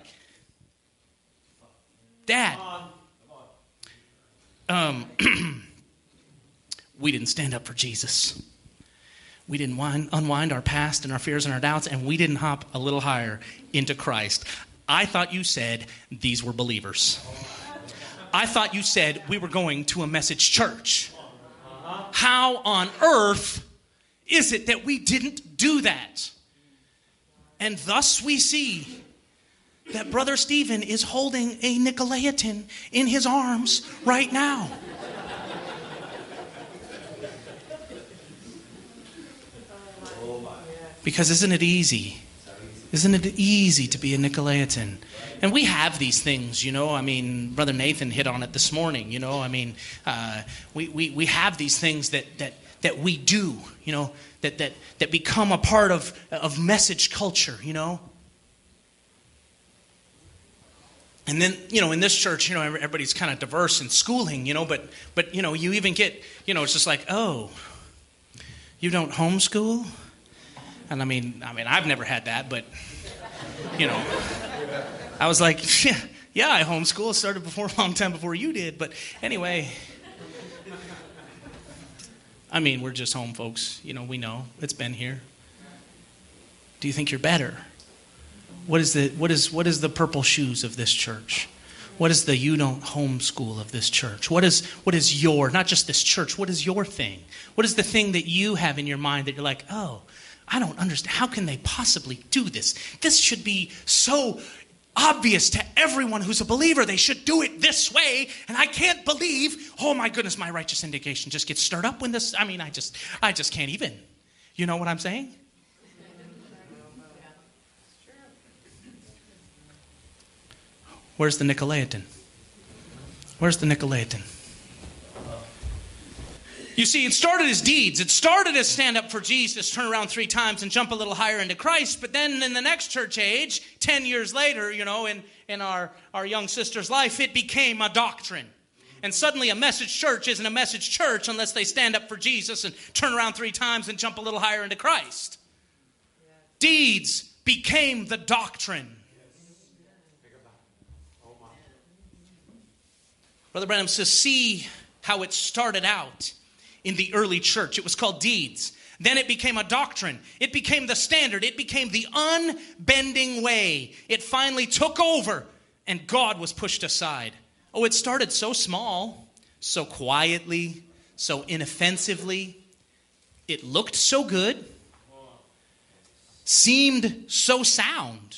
Dad, we didn't stand up for Jesus. We didn't unwind our past and our fears and our doubts, and we didn't hop a little higher into Christ. I thought you said these were believers. I thought you said we were going to a message church. How on earth is it that we didn't do that? And thus we see that Brother Stephen is holding a Nicolaitan in his arms right now. Because isn't it easy? Isn't it easy to be a Nicolaitan? And we have these things, I mean, Brother Nathan hit on it this morning, I mean, we have these things that we do, that become a part of message culture, And then, in this church, everybody's kind of diverse in schooling, but you even get, it's just like, oh, you don't homeschool? And I mean, I've never had that, but, I was like, yeah, I homeschool. It started a long time before you did. But anyway, I mean, we're just home folks. We know. It's been here. Do you think you're better? What is the purple shoes of this church? What is the you don't homeschool of this church? What is your, not just this church, what is your thing? What is the thing that you have in your mind that you're like, oh, I don't understand. How can they possibly do this? This should be so obvious to everyone who's a believer. They should do it this way. And I can't believe, oh my goodness, my righteous indignation just gets stirred up when this, I just can't even. You know what I'm saying? Where's the Nicolaitan? Where's the Nicolaitan? You see, it started as deeds. It started as stand up for Jesus, turn around 3 times and jump a little higher into Christ. But then in the next church age, 10 years later, in our young sister's life, it became a doctrine. And suddenly a message church isn't a message church unless they stand up for Jesus and turn around 3 times and jump a little higher into Christ. Deeds became the doctrine. Brother Branham says, see how it started out in the early church. It was called deeds. Then it became a doctrine. It became the standard. It became the unbending way. It finally took over, and God was pushed aside. Oh, it started so small, so quietly, so inoffensively. It looked so good, seemed so sound.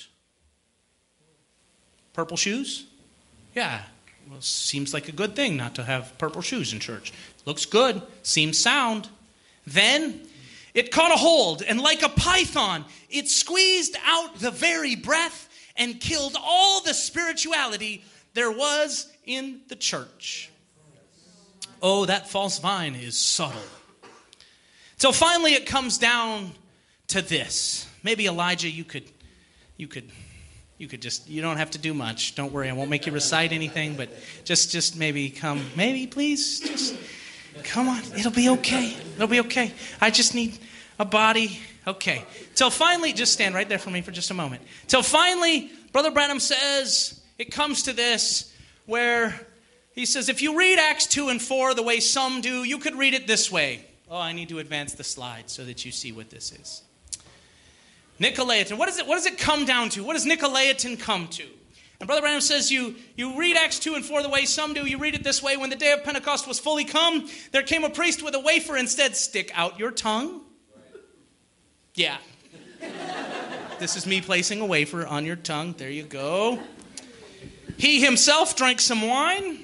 Purple shoes? Yeah, well, seems like a good thing not to have purple shoes in church. Looks good, seems sound. Then it caught a hold, and like a python, it squeezed out the very breath and killed all the spirituality there was in the church. Oh, that false vine is subtle. So finally it comes down to this. Maybe Elijah, you could just, you don't have to do much. Don't worry, I won't make you recite anything, but just maybe come. Maybe, please, just come on. It'll be okay. It'll be okay. I just need a body. Okay. Till finally, just stand right there for me for just a moment. Till finally, Brother Branham says, it comes to this where he says, if you read Acts 2 and 4 the way some do, you could read it this way. Oh, I need to advance the slide so that you see what this is. Nicolaitan. What does it come down to? What does Nicolaitan come to? And Brother Branham says you read Acts 2 and 4 the way some do. You read it this way. When the day of Pentecost was fully come, there came a priest with a wafer and said, stick out your tongue. Yeah. This is me placing a wafer on your tongue. There you go. He himself drank some wine.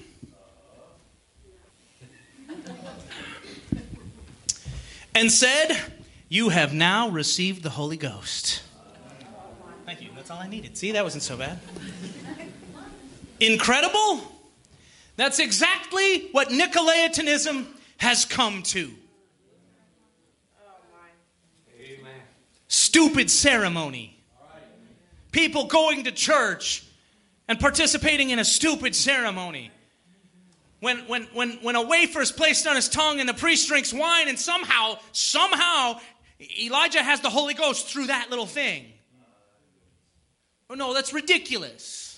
And said, you have now received the Holy Ghost. Thank you. That's all I needed. See, that wasn't so bad. Incredible? That's exactly what Nicolaitanism has come to. Amen. Stupid ceremony. People going to church and participating in a stupid ceremony. When a wafer is placed on his tongue and the priest drinks wine and somehow Elijah has the Holy Ghost through that little thing. Oh no, that's ridiculous.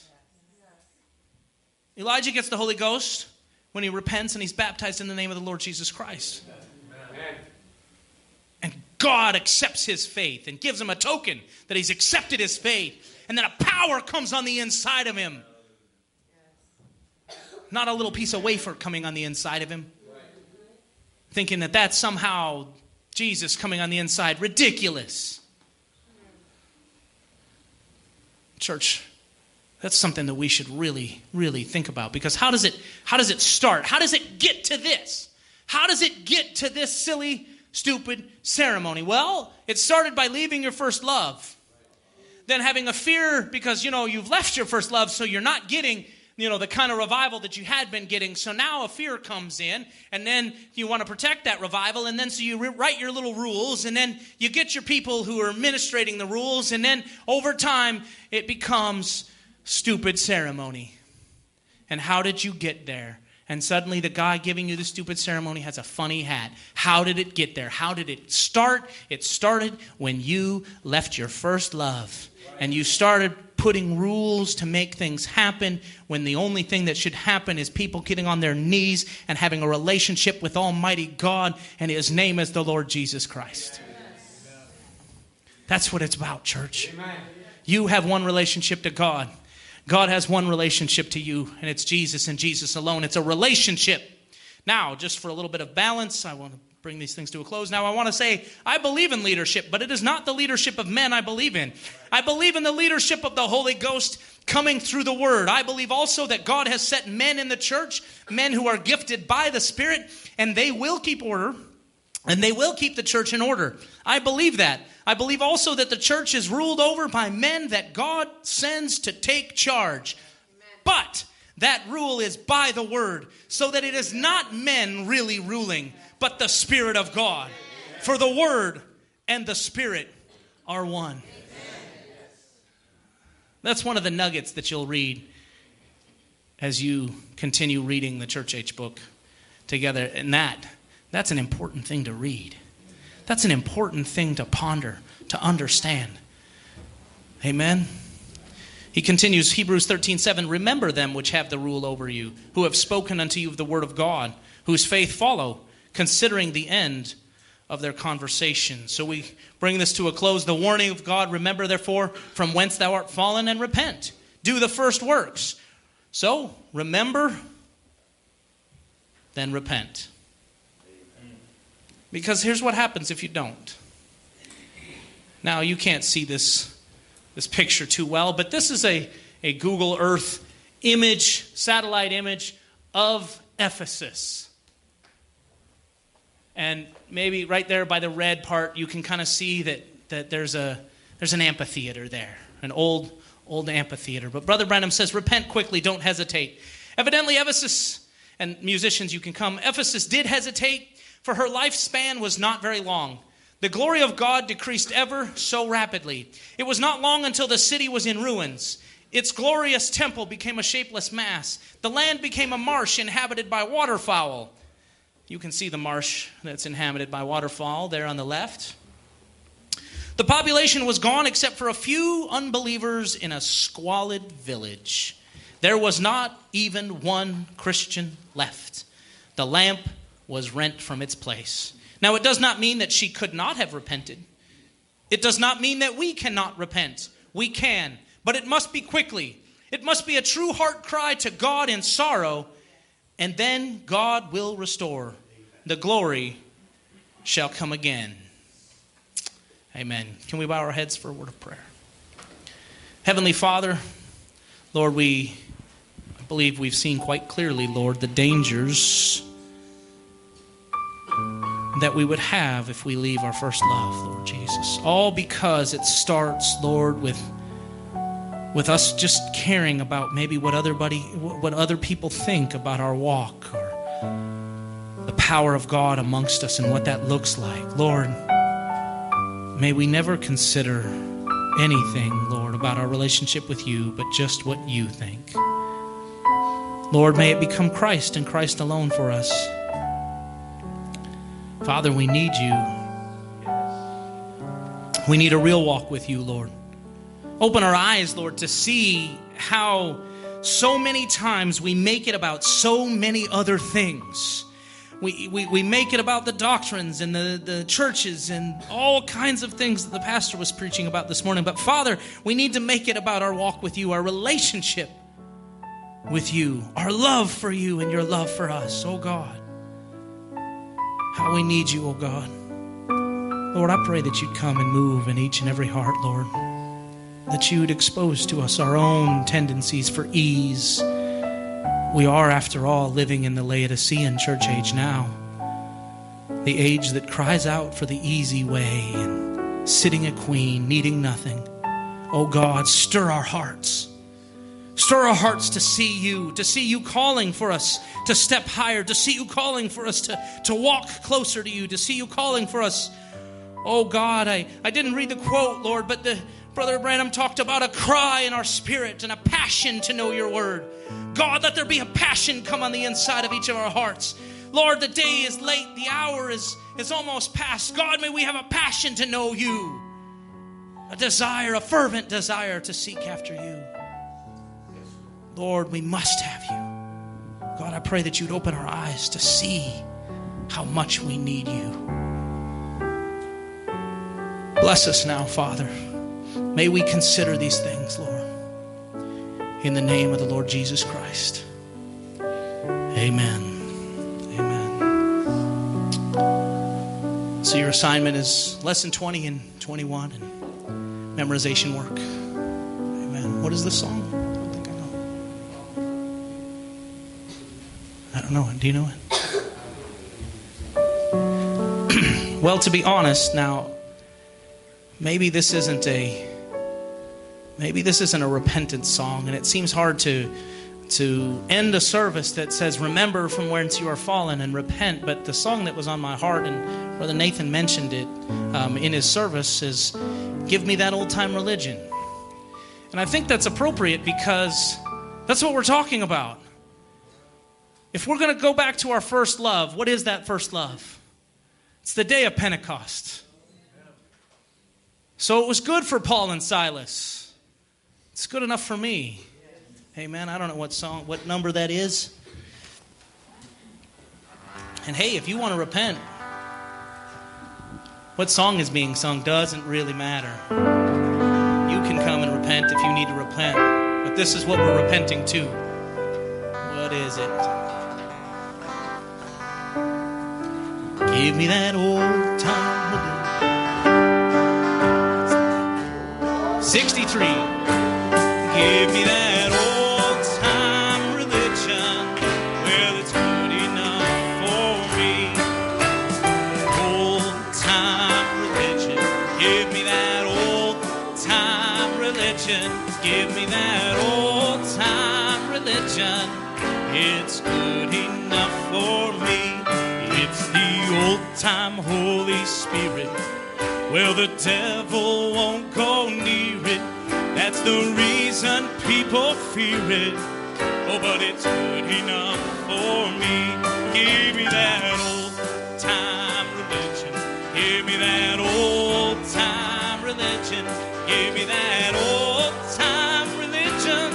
Elijah gets the Holy Ghost when he repents and he's baptized in the name of the Lord Jesus Christ. Amen. And God accepts his faith and gives him a token that he's accepted his faith. And then a power comes on the inside of him. Not a little piece of wafer coming on the inside of him. Thinking that that's somehow Jesus coming on the inside. Ridiculous. Church, that's something that we should really, really think about. Because how does it start? How does it get to this? How does it get to this silly, stupid ceremony? Well, it started by leaving your first love. Then having a fear because, you've left your first love, so you're not getting the kind of revival that you had been getting. So now a fear comes in, and then you want to protect that revival, and then so you write your little rules, and then you get your people who are administrating the rules, and then over time it becomes stupid ceremony. And how did you get there? And suddenly the guy giving you the stupid ceremony has a funny hat. How did it get there? How did it start? It started when you left your first love. And you started putting rules to make things happen when the only thing that should happen is people getting on their knees and having a relationship with Almighty God, and His name is the Lord Jesus Christ. That's what it's about, church. You have one relationship to God. God has one relationship to you, and it's Jesus and Jesus alone. It's a relationship. Now, just for a little bit of balance, I want to bring these things to a close. Now, I want to say, I believe in leadership, but it is not the leadership of men I believe in. I believe in the leadership of the Holy Ghost coming through the Word. I believe also that God has set men in the church, men who are gifted by the Spirit, and they will keep order, and they will keep the church in order. I believe that. I believe also that the church is ruled over by men that God sends to take charge. But that rule is by the Word, so that it is not men really ruling, but the Spirit of God. For the Word and the Spirit are one. That's one of the nuggets that you'll read as you continue reading the Church Age book together. And that's an important thing to read. That's an important thing to ponder, to understand. Amen. He continues, Hebrews 13:7, remember them which have the rule over you, who have spoken unto you of the word of God, whose faith follow, considering the end of their conversation. So we bring this to a close. The warning of God, remember therefore from whence thou art fallen, and repent. Do the first works. So, remember, then repent. Because here's what happens if you don't. Now, you can't see this picture too well, but this is a Google Earth image, satellite image of Ephesus. And maybe right there by the red part, you can kind of see that there's an amphitheater there, an old amphitheater. But Brother Branham says, repent quickly, don't hesitate. Evidently, Ephesus, and musicians, you can come, Ephesus did hesitate, for her lifespan was not very long. The glory of God decreased ever so rapidly. It was not long until the city was in ruins. Its glorious temple became a shapeless mass. The land became a marsh inhabited by waterfowl. You can see the marsh that's inhabited by waterfowl there on the left. The population was gone except for a few unbelievers in a squalid village. There was not even one Christian left. The lamp was rent from its place. Now, it does not mean that she could not have repented. It does not mean that we cannot repent. We can, but it must be quickly. It must be a true heart cry to God in sorrow, and then God will restore. The glory shall come again. Amen. Can we bow our heads for a word of prayer? Heavenly Father, Lord, I believe we've seen quite clearly, Lord, the dangers that we would have if we leave our first love, Lord Jesus. All because it starts, Lord, with us just caring about maybe what other people think about our walk, or the power of God amongst us and what that looks like. Lord, may we never consider anything, Lord, about our relationship with you, but just what you think. Lord, may it become Christ and Christ alone for us. Father, we need you. We need a real walk with you, Lord. Open our eyes, Lord, to see how so many times we make it about so many other things. We make it about the doctrines and the churches and all kinds of things that the pastor was preaching about this morning. But Father, we need to make it about our walk with you, our relationship with you, our love for you and your love for us, oh God. How we need you, oh God. Lord, I pray that you'd come and move in each and every heart, Lord. That you would expose to us our own tendencies for ease. We are, after all, living in the Laodicean church age now. The age that cries out for the easy way and sitting a queen, needing nothing. Oh God, stir our hearts. Stir our hearts to see you calling for us to step higher, to see you calling for us to walk closer to you, to see you calling for us. Oh God, I didn't read the quote, Lord, but Brother Branham talked about a cry in our spirit and a passion to know your word. God, let there be a passion come on the inside of each of our hearts. Lord, the day is late, the hour is almost past. God, may we have a passion to know you, a desire, a fervent desire to seek after you. Lord, we must have you. God, I pray that you'd open our eyes to see how much we need you. Bless us now, Father. May we consider these things, Lord. In the name of the Lord Jesus Christ. Amen. Amen. So your assignment is lesson 20 and 21 and memorization work. Amen. What is the song? I don't know it. Do you know it? Well, to be honest, now, maybe this isn't a repentant song, and it seems hard to end a service that says, remember from whence you are fallen and repent. But the song that was on my heart, and Brother Nathan mentioned it in his service, is Give Me That Old Time Religion. And I think that's appropriate because that's what we're talking about. If we're going to go back to our first love, what is that first love? It's the day of Pentecost. So it was good for Paul and Silas. It's good enough for me. Hey, man, I don't know what number that is. And hey, if you want to repent, What song is being sung doesn't really matter. You can come and repent if you need to repent. But this is what we're repenting to. What is it? Give me that old time religion. 63. Give me that old time religion. Well, it's good enough for me. Old time religion. Give me that old time religion. Give me that old time religion. It's good enough for me. It's the old time Holy Spirit. Well, the devil won't go near it. That's the reason people fear it. Oh, but it's good enough for me. Give me that old time religion. Give me that old time religion. Give me that old time religion.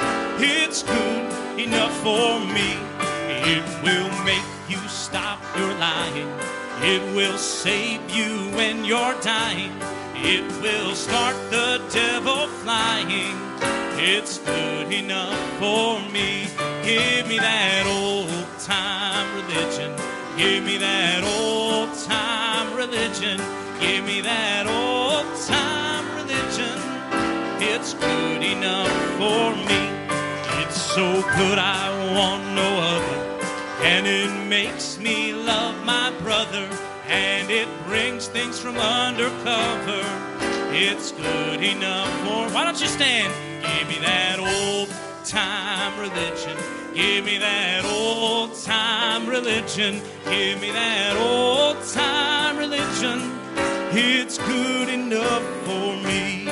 It's good enough for me. It will make you stop your lying. It will save you when you're dying. It will start the devil flying. It's good enough for me. Give me that old time religion. Give me that old time religion. Give me that old time religion. It's good enough for me. It's so good I want no other. And it makes me love my brother. And it brings things from undercover. It's good enough for... Why don't you stand? Give me that old time religion. Give me that old time religion. Give me that old time religion. It's good enough for me.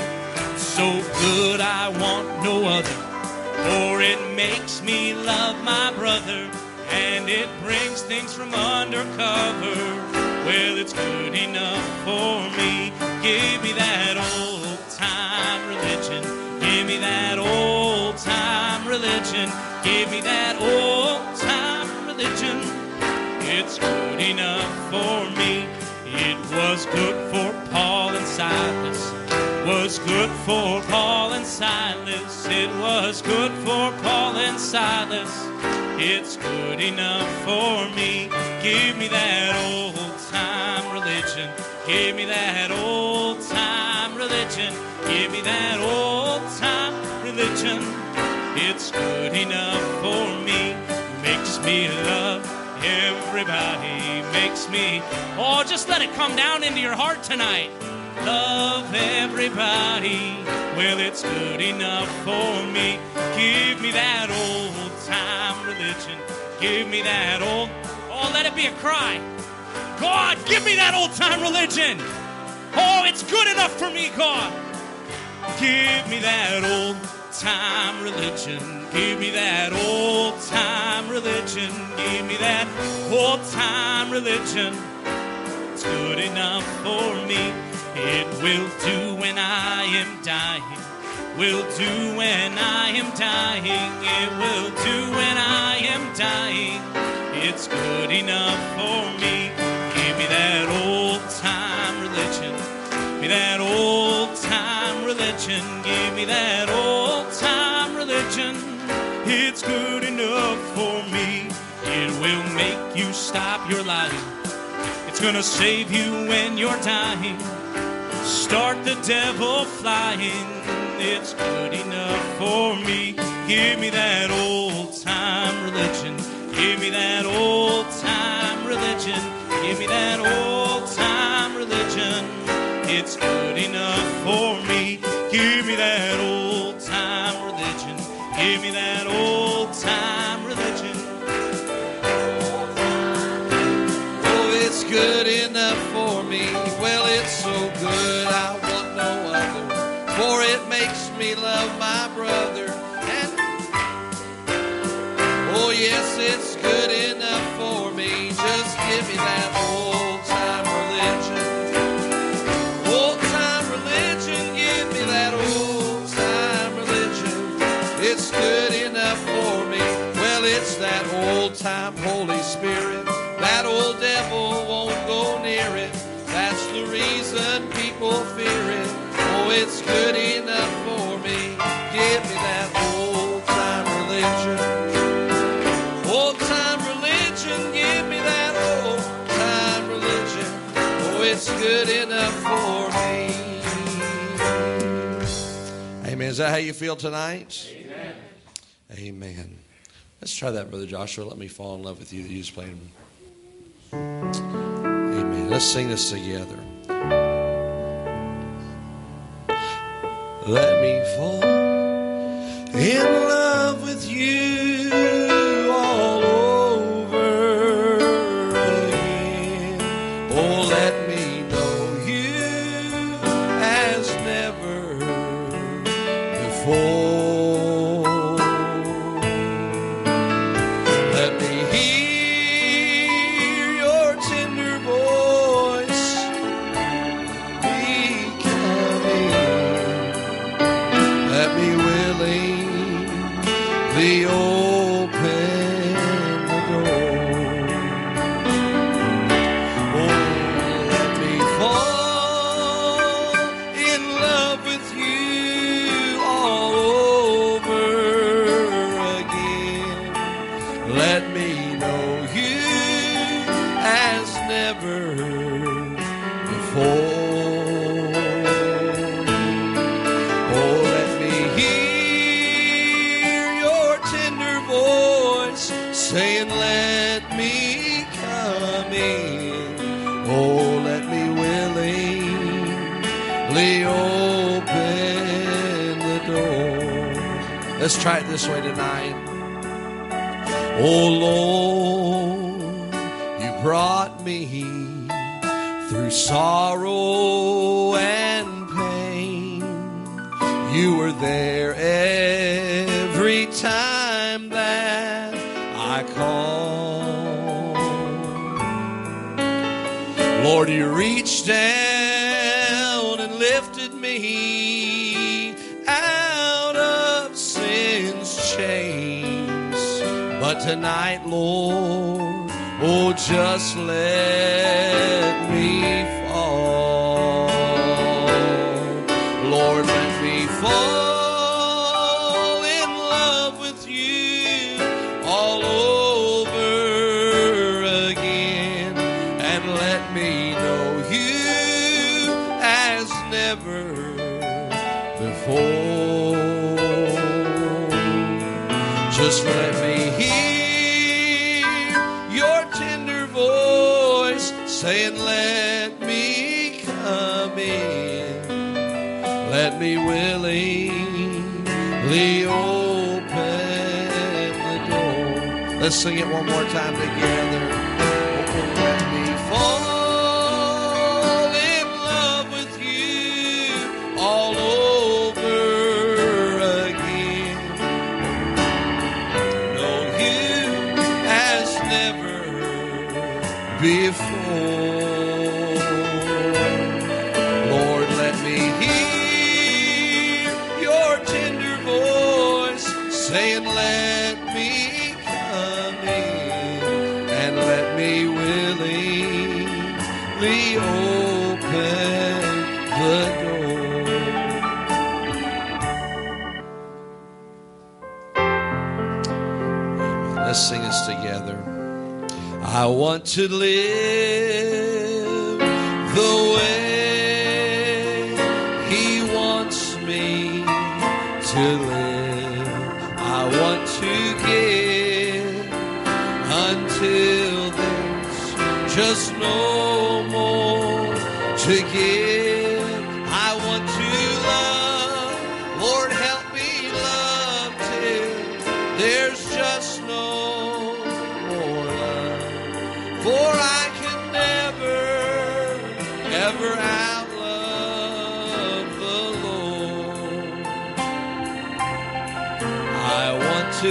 So good I want no other. For it makes me love my brother. And it brings things from undercover. Well, it's good enough for me. Give me that old time religion. Give me that old time religion. Give me that old time religion. It's good enough for me. It was good for Paul and Silas. Was good for Paul and Silas. It was good for Paul and Silas. It's good enough for me. Give me that old time religion. Give me that old time religion. Give me that old time religion. It's good enough for me. Makes me love everybody. Makes me... Oh, just let it come down into your heart tonight. Love everybody. Well, it's good enough for me. Give me that old time religion. Give me that old... Oh, let it be a cry. God, give me that old time religion. Oh, it's good enough for me, God. Give me that old time religion. Give me that old time religion. Give me that old time religion. It's good enough for me. It will do when I am dying. Will do when I am dying. It will do when I am dying. It's good enough for me. Give me that old time religion. Give me that old time religion. Give me that old time religion. It's good enough for me. It will make you stop your lying. It's gonna save you when you're dying. Start the devil flying. It's good enough for me. Give me that old time religion. Give me that old time religion. Give me that old time religion. It's good enough for me. Give me that old time religion. Give me that old time religion. Oh, it's good enough for me. Well, it's so good I want no other. For it makes me love my brother. And oh, yes, it's good enough for me. Just give me that old time religion. Old time religion, give me that old time religion. It's good enough for me. Well, it's that old time Holy Spirit. That old devil won't go near it. That's the reason good enough for me. Give me that old-time religion. Old-time religion, give me that old-time religion. Oh, it's good enough for me. Amen. Is that how you feel tonight? Amen. Amen. Let's try that, Brother Joshua. Let me fall in love with you that you just played. Amen. Let's sing this together. Let me fall in love with you all over again. Oh, let me know you as never before. Let me hear your tender voice becoming. Let me willingly open the door. Oh, let me fall in love with you all over again. Let me know you as never before. Oh, let me hear your tender voice saying, let me come in. Oh, let me willingly open the door. Let's try it this way tonight. Oh, Lord, you brought me through sorrow and pain. You were there every time that I called. Lord, you reached down and lifted me out of sin's chains. But tonight, Lord, oh, just let me fall. Lord, let me fall in love with you all over again. And let me know you as never before. Just let me hear your tender voice saying, let me come in. Let me willingly open the door. Let's sing it one more time together. Oh, let me fall in love with you all over again. Know you as never before. Lord, let me hear your tender voice saying, let me come in. And let me willingly open the door. Amen. Let's sing this together. I want to live the way He wants me to live. I want to give until there's just no more to give. I want to love, Lord, help me love till there's just no more love. For I can never, ever outlove the Lord. I want to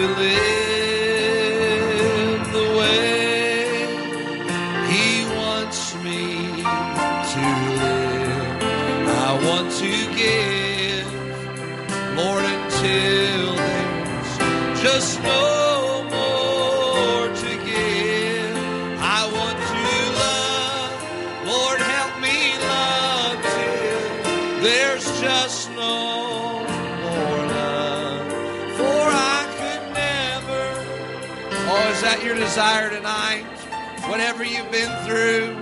live the way He wants me to live. I want to give, Lord, until there's just no more to give. I want to love, Lord, help me love till there's just no that your desire tonight? Whatever you've been through.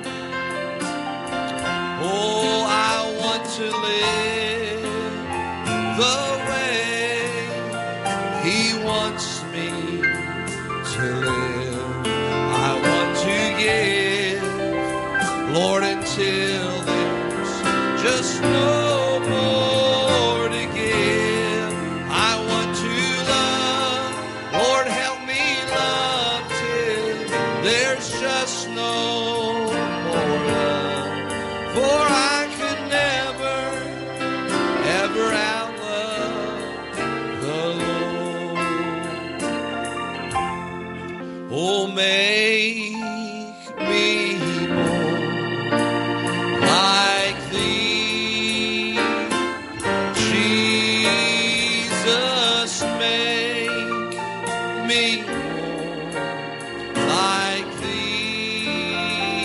Oh, I want to live the way He wants me to live. I want to give, Lord, until there's just no more to give. I want to love, Lord, help me love till there's just no more love. For I could never, ever outlove the Lord. Oh, make me more like Thee, Jesus. Make me more like Thee.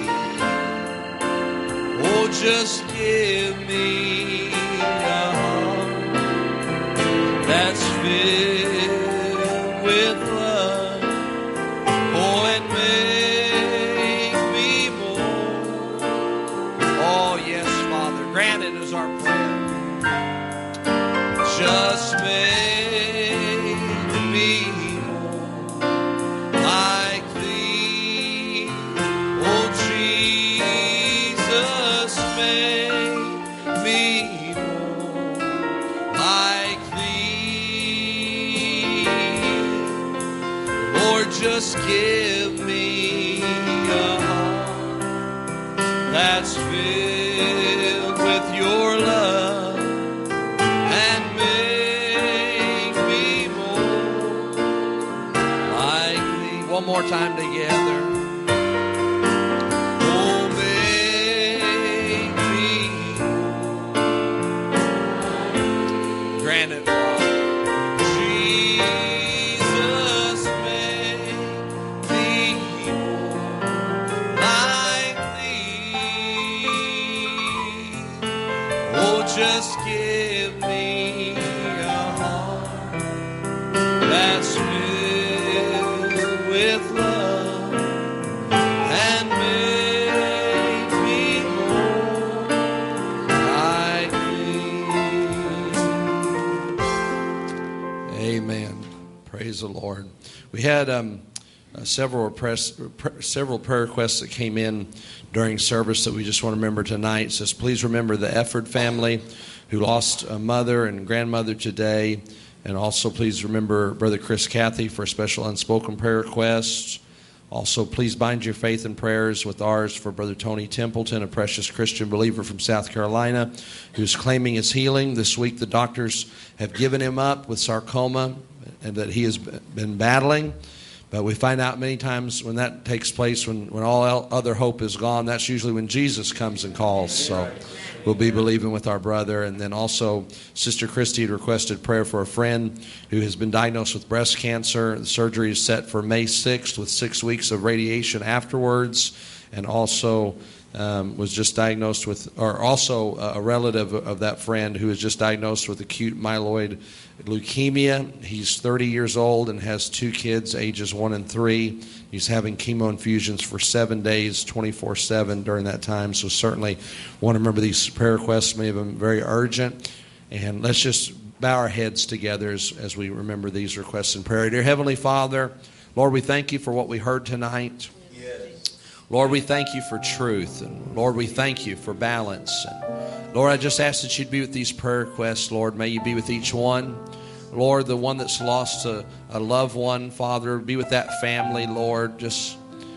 Oh, just give me a heart that's filled with love. Oh, and make me more. Oh, yes, Father. Grant it as our prayer. Just make me more like Thee. Oh, Jesus, make me more like Thee. Lord, just give me a heart that's filled with your love, and make me more like Thee. One more time together. Oh, make me more. Grant it, Father. Jesus, make me more like Thee. Oh, just give me a heart that's filled with love, and make me more like Thee. Amen. Praise the Lord. We had several prayer requests that came in during service that we just want to remember tonight. It says, please remember the Efford family who lost a mother and grandmother today. And also please remember Brother Chris Cathy for a special unspoken prayer request. Also, please bind your faith and prayers with ours for Brother Tony Templeton, a precious Christian believer from South Carolina, who's claiming his healing. This week the doctors have given him up with sarcoma and that he has been battling. But we find out many times when that takes place, when all other hope is gone, that's usually when Jesus comes and calls. So we'll be believing with our brother. And then also, Sister Christy had requested prayer for a friend who has been diagnosed with breast cancer. The surgery is set for May 6th with 6 weeks of radiation afterwards. And also was just diagnosed with, or also a relative of that friend who was just diagnosed with acute myeloid leukemia. He's 30 years old and has 2 kids, ages 1 and 3. He's having chemo infusions for 7 days, 24/7 during that time. So certainly want to remember these prayer requests. Many of them very urgent. And let's just bow our heads together as we remember these requests in prayer. Dear Heavenly Father, Lord, we thank you for what we heard tonight. Lord, we thank you for truth. And Lord, we thank you for balance. And Lord, I just ask that you'd be with these prayer requests. Lord, may you be with each one. Lord, the one that's lost a loved one, Father, be with that family, Lord. Just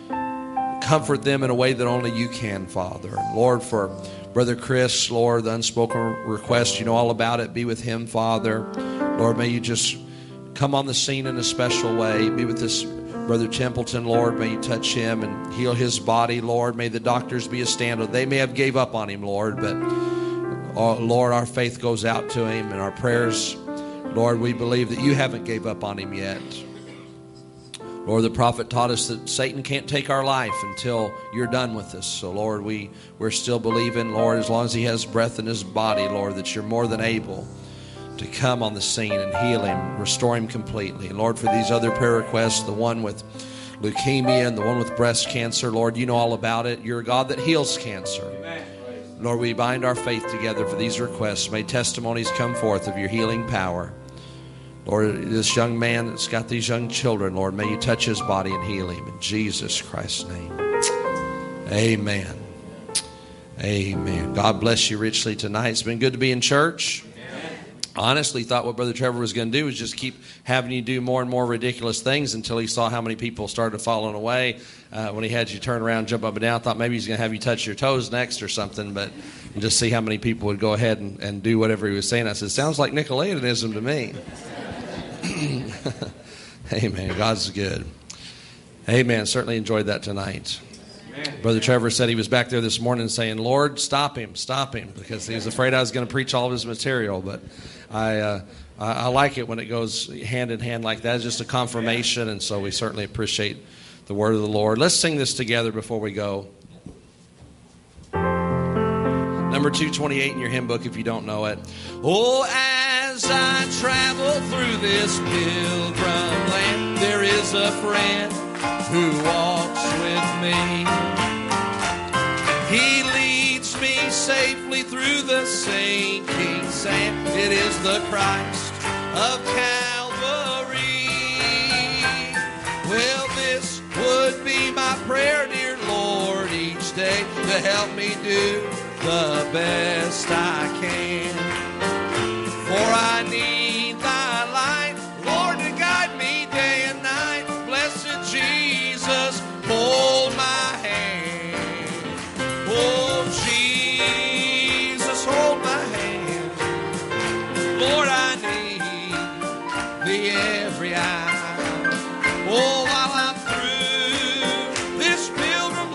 comfort them in a way that only you can, Father. And Lord, for Brother Chris, Lord, the unspoken request, you know all about it. Be with him, Father. Lord, may you just come on the scene in a special way. Be with this Brother Templeton, Lord, may you touch him and heal his body, Lord. May the doctors be a stand-up. They may have gave up on him, Lord, but, Lord, our faith goes out to him and our prayers, Lord, we believe that you haven't gave up on him yet. Lord, the prophet taught us that Satan can't take our life until you're done with us. So, Lord, we're still believing, Lord, as long as he has breath in his body, Lord, that you're more than able to come on the scene and heal him, restore him completely. And Lord, for these other prayer requests, the one with leukemia and the one with breast cancer. Lord, you know all about it. You're a God that heals cancer. Lord, we bind our faith together for these requests. May testimonies come forth of your healing power. Lord, this young man that's got these young children, Lord, may you touch his body and heal him. In Jesus Christ's name. Amen. Amen. God bless you richly tonight. It's been good to be in church. Honestly thought what Brother Trevor was going to do was just keep having you do more and more ridiculous things until he saw how many people started falling away when he had you turn around, jump up and down. Thought maybe he's going to have you touch your toes next or something, but just see how many people would go ahead and do whatever he was saying. I said, sounds like Nicolaitanism to me. Amen. God's good. Amen. Certainly enjoyed that tonight. Amen. Brother Trevor said he was back there this morning saying, Lord, stop him, because he was afraid I was going to preach all of his material. But I like it when it goes hand in hand like that. It's just a confirmation, and so we certainly appreciate the word of the Lord. Let's sing this together before we go. Number 228 in your hymn book if you don't know it. Oh, as I travel through this pilgrim land, there is a friend who walks with me. He leads me safely through the sinking sand. It is the Christ of Calvary. Well, this would be my prayer, dear Lord, each day to help me do the best I can. For I need thy light, Lord, to guide me day and night. Blessed Jesus, hold my hand. Oh, Jesus, hold my hand. Lord, I need thee every hour. Oh, while I'm through this pilgrim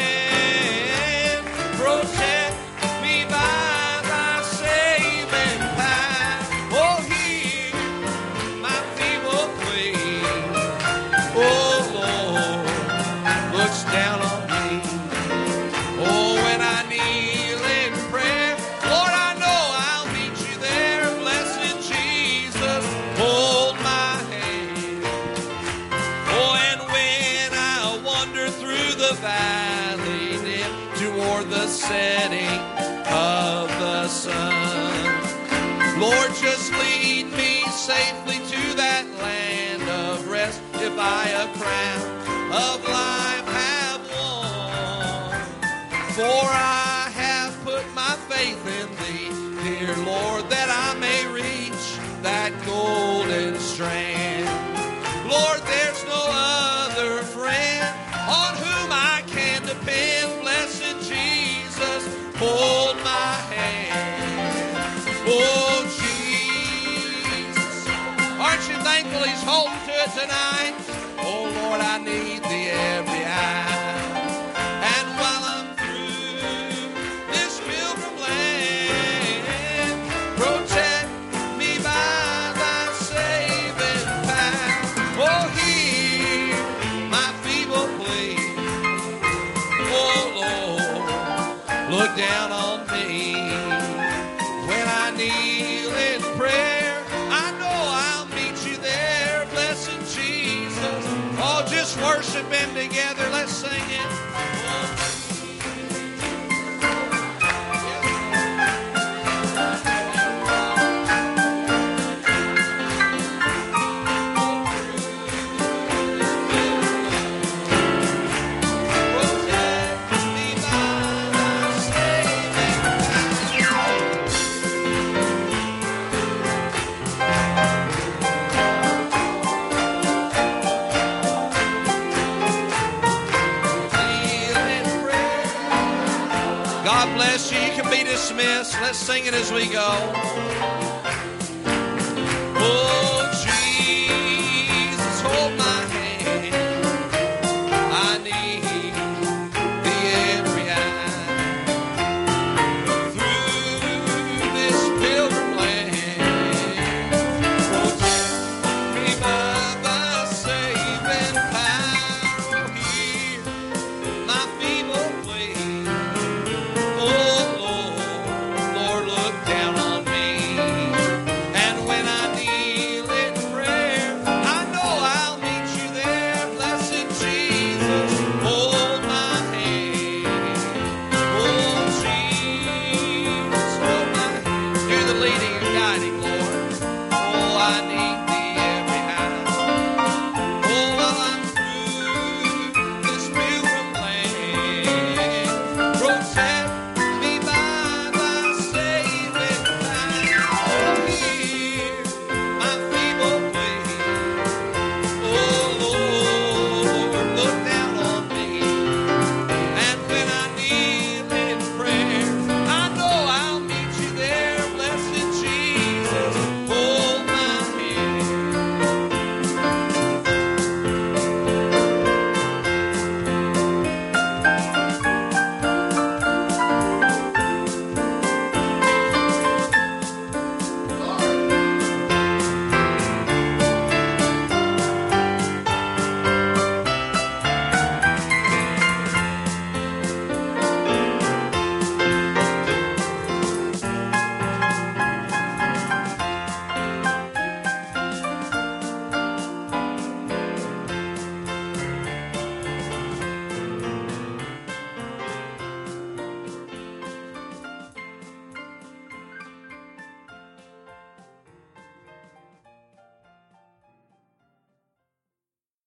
land, protect me by thy saving power. Oh, hear my feeble plea. Oh, Lord, looks down on me. Oh, when I kneel in prayer, Lord, I know I'll meet you there. Blessed Jesus, hold my hand. Oh, and when I wander through the valley dim toward the setting of the sun, Lord, just lead me safely to that land of rest. If I a crown of life have won, for I have put my faith in thee, dear Lord, that I may reach that golden strand. Lord, there's no other friend on whom I can depend. Blessed Jesus, hold my hand. Oh, Jesus, aren't you thankful he's holding to it tonight? Oh, Lord, I need thee every hour. And while I'm through this pilgrim land, protect me by thy saving power. Oh, hear my feeble plea. Oh, Lord, look down on me. When I kneel in prayer, I know I'll meet you there. Blessed Jesus. Oh, just worship him together. Let's sing it. God bless you. You can be dismissed. Let's sing it as we go. Oh, Jesus, hold my hand. I need thee every hour. Through this pilgrim land, protect me by thy saving power. Hear my feeble plea. Oh, Lord, look down on me. I need.